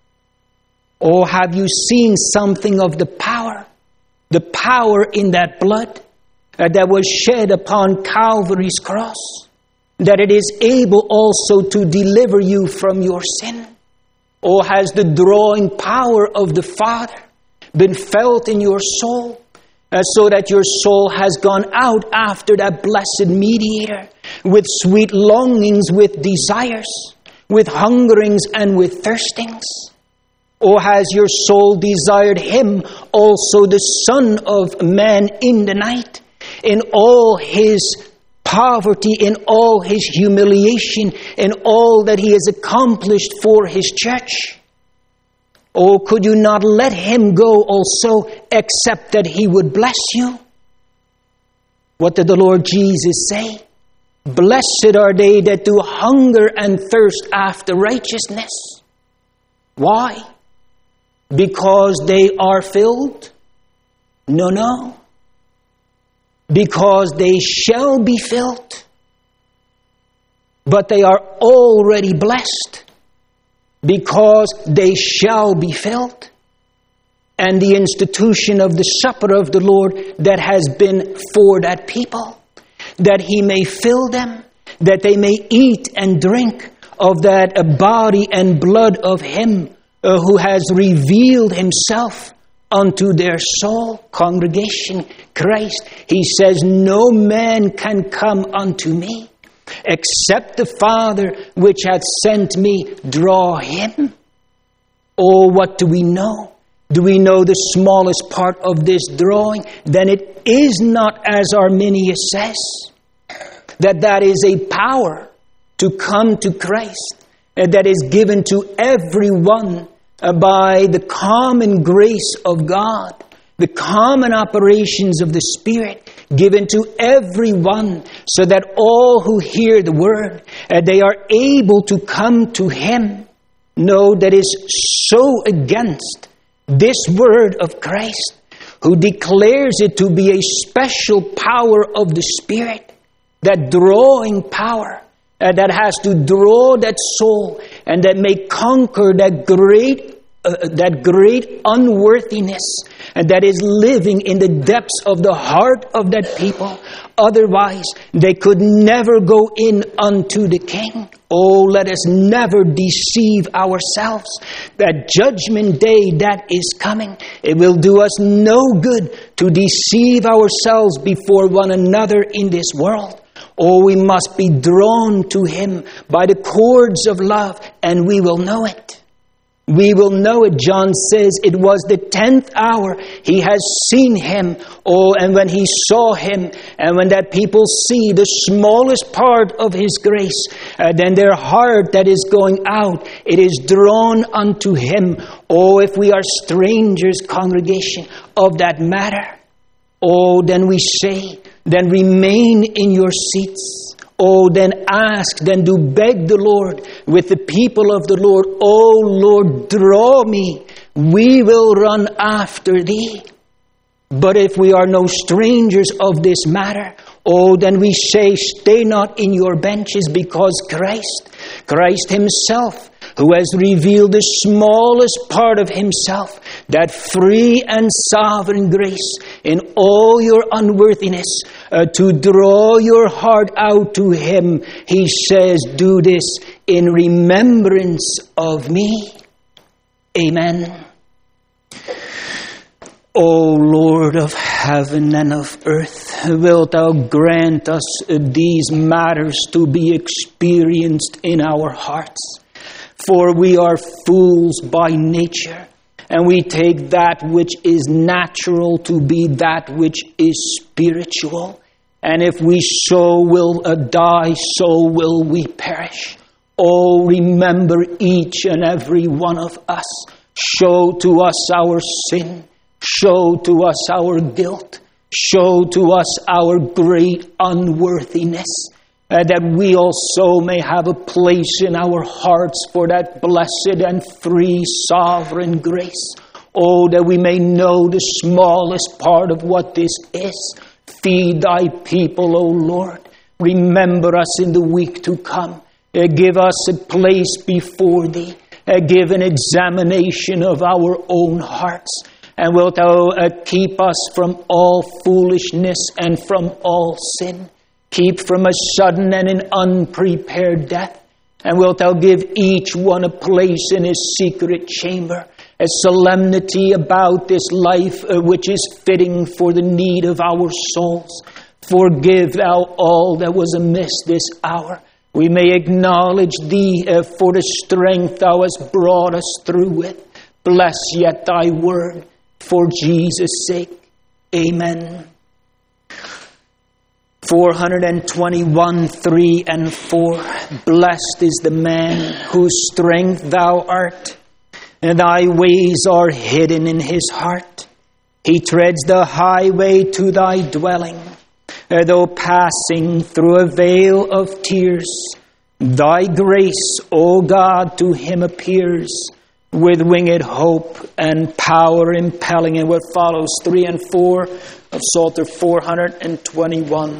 S1: Or have you seen something of the power, the power in that blood uh, that was shed upon Calvary's cross, that it is able also to deliver you from your sin? Or has the drawing power of the Father been felt in your soul, uh, so that your soul has gone out after that blessed mediator with sweet longings, with desires, with hungerings and with thirstings? Or has your soul desired Him, also the Son of Man in the night, in all His poverty, in all His humiliation, in all that He has accomplished for His church? Or could you not let Him go also, except that He would bless you? What did the Lord Jesus say? Blessed are they that do hunger and thirst after righteousness. Why? Because they are filled? No, no. Because they shall be filled. But they are already blessed, because they shall be filled. And the institution of the supper of the Lord that has been for that people, that He may fill them, that they may eat and drink of that uh, body and blood of Him uh, who has revealed Himself unto their soul. Congregation, Christ, He says, no man can come unto me except the Father which hath sent me draw him. Oh, what do we know? Do we know the smallest part of this drawing? Then it is not as Arminius says, that that is a power to come to Christ, and that is given to everyone uh, by the common grace of God, the common operations of the Spirit, given to everyone, so that all who hear the word, uh, they are able to come to Him. No, that is so against this word of Christ, who declares it to be a special power of the Spirit, that drawing power, uh, that has to draw that soul, and that may conquer that great Uh, that great unworthiness and that is living in the depths of the heart of that people. Otherwise, they could never go in unto the King. Oh, let us never deceive ourselves. That judgment day that is coming, it will do us no good to deceive ourselves before one another in this world. Oh, we must be drawn to Him by the cords of love, and we will know it. We will know it. John says it was the tenth hour. He has seen Him. Oh, and when he saw Him, and when that people see the smallest part of His grace, uh, then their heart that is going out, it is drawn unto Him. Oh, if we are strangers, congregation, of that matter, oh, then we say, then remain in your seats. Oh, then ask, then do beg the Lord with the people of the Lord. Oh, Lord, draw me. We will run after Thee. But if we are no strangers of this matter, oh, then we say, stay not in your benches, because Christ, Christ Himself, who has revealed the smallest part of Himself, that free and sovereign grace in all your unworthiness, uh, to draw your heart out to Him, He says, do this in remembrance of me. Amen. O Lord of heaven and of earth, wilt Thou grant us these matters to be experienced in our hearts? For we are fools by nature, and we take that which is natural to be that which is spiritual. And if we so will uh, die, so will we perish. Oh, remember each and every one of us. Show to us our sin. Show to us our guilt. Show to us our great unworthiness. Uh, that we also may have a place in our hearts for that blessed and free sovereign grace. Oh, that we may know the smallest part of what this is. Feed thy people, O Lord. Remember us in the week to come. Uh, give us a place before thee. Uh, give an examination of our own hearts. And wilt thou uh, keep us from all foolishness and from all sin. Keep from a sudden and an unprepared death. And wilt thou give each one a place in his secret chamber, a solemnity about this life uh, which is fitting for the need of our souls. Forgive thou all that was amiss this hour. We may acknowledge thee uh, for the strength thou hast brought us through with. Bless yet thy word for Jesus' sake. Amen. four twenty-one, three and four. Blessed is the man whose strength thou art, and thy ways are hidden in his heart. He treads the highway to thy dwelling, though passing through a vale of tears. Thy grace, O God, to him appears, with winged hope and power impelling. And what follows, three and four of Psalter four twenty-one.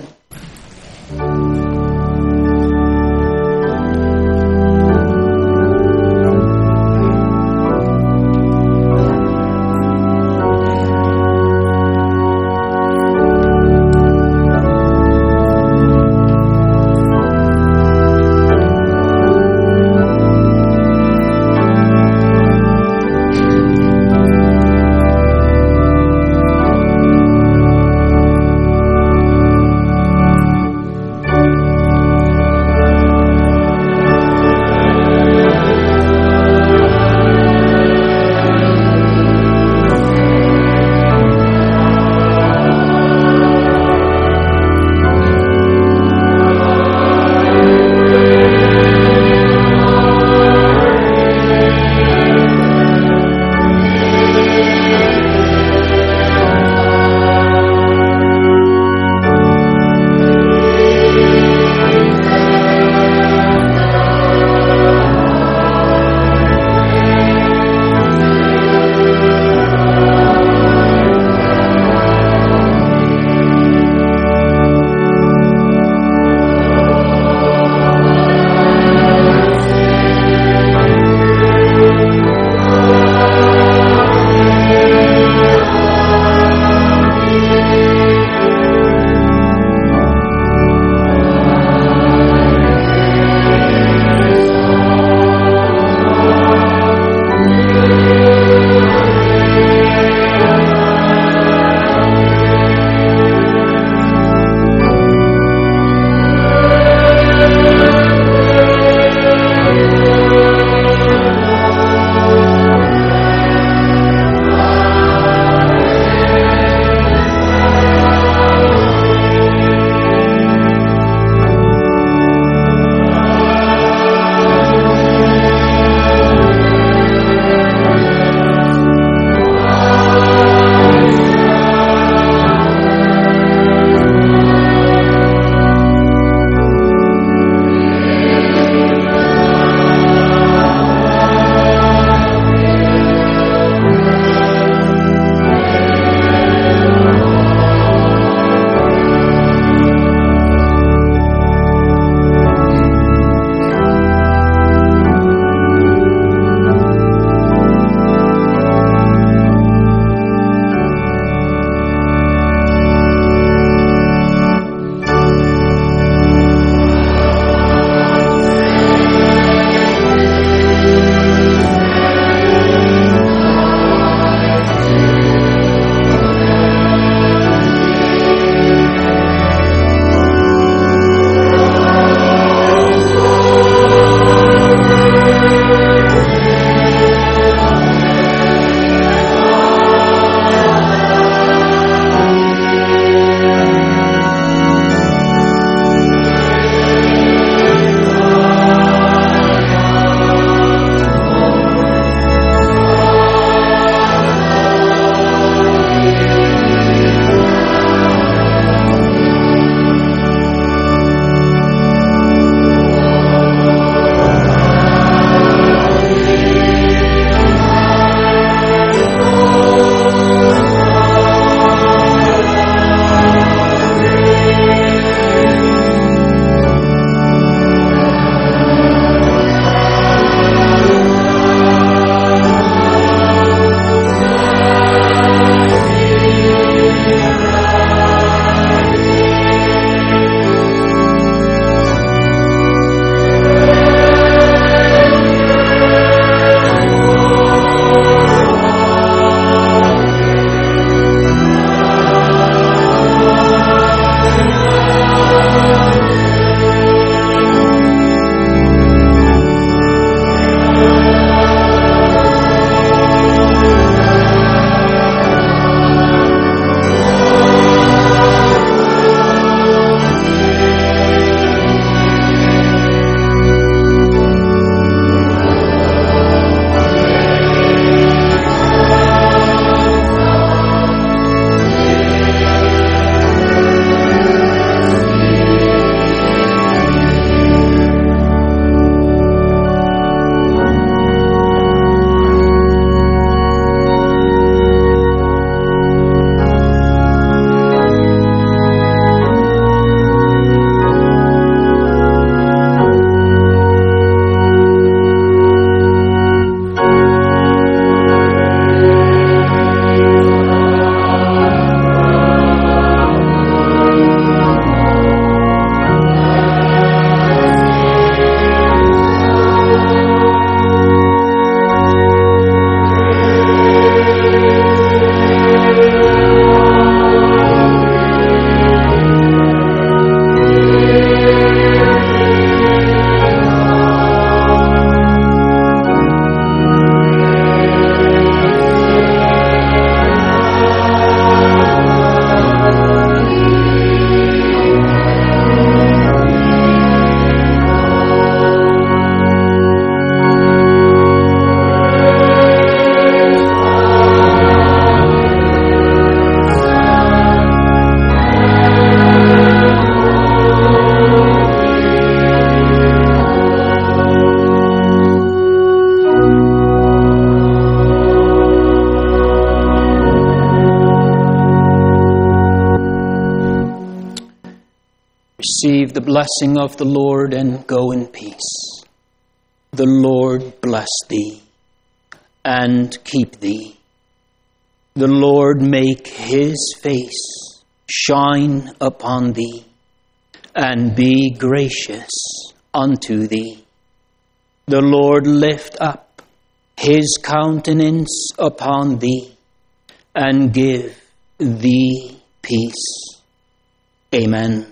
S1: Receive the blessing of the Lord and go in peace. The Lord bless thee and keep thee. The Lord make his face shine upon thee and be gracious unto thee. The Lord lift up his countenance upon thee and give thee peace. Amen.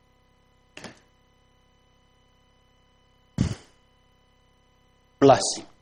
S1: Blessing.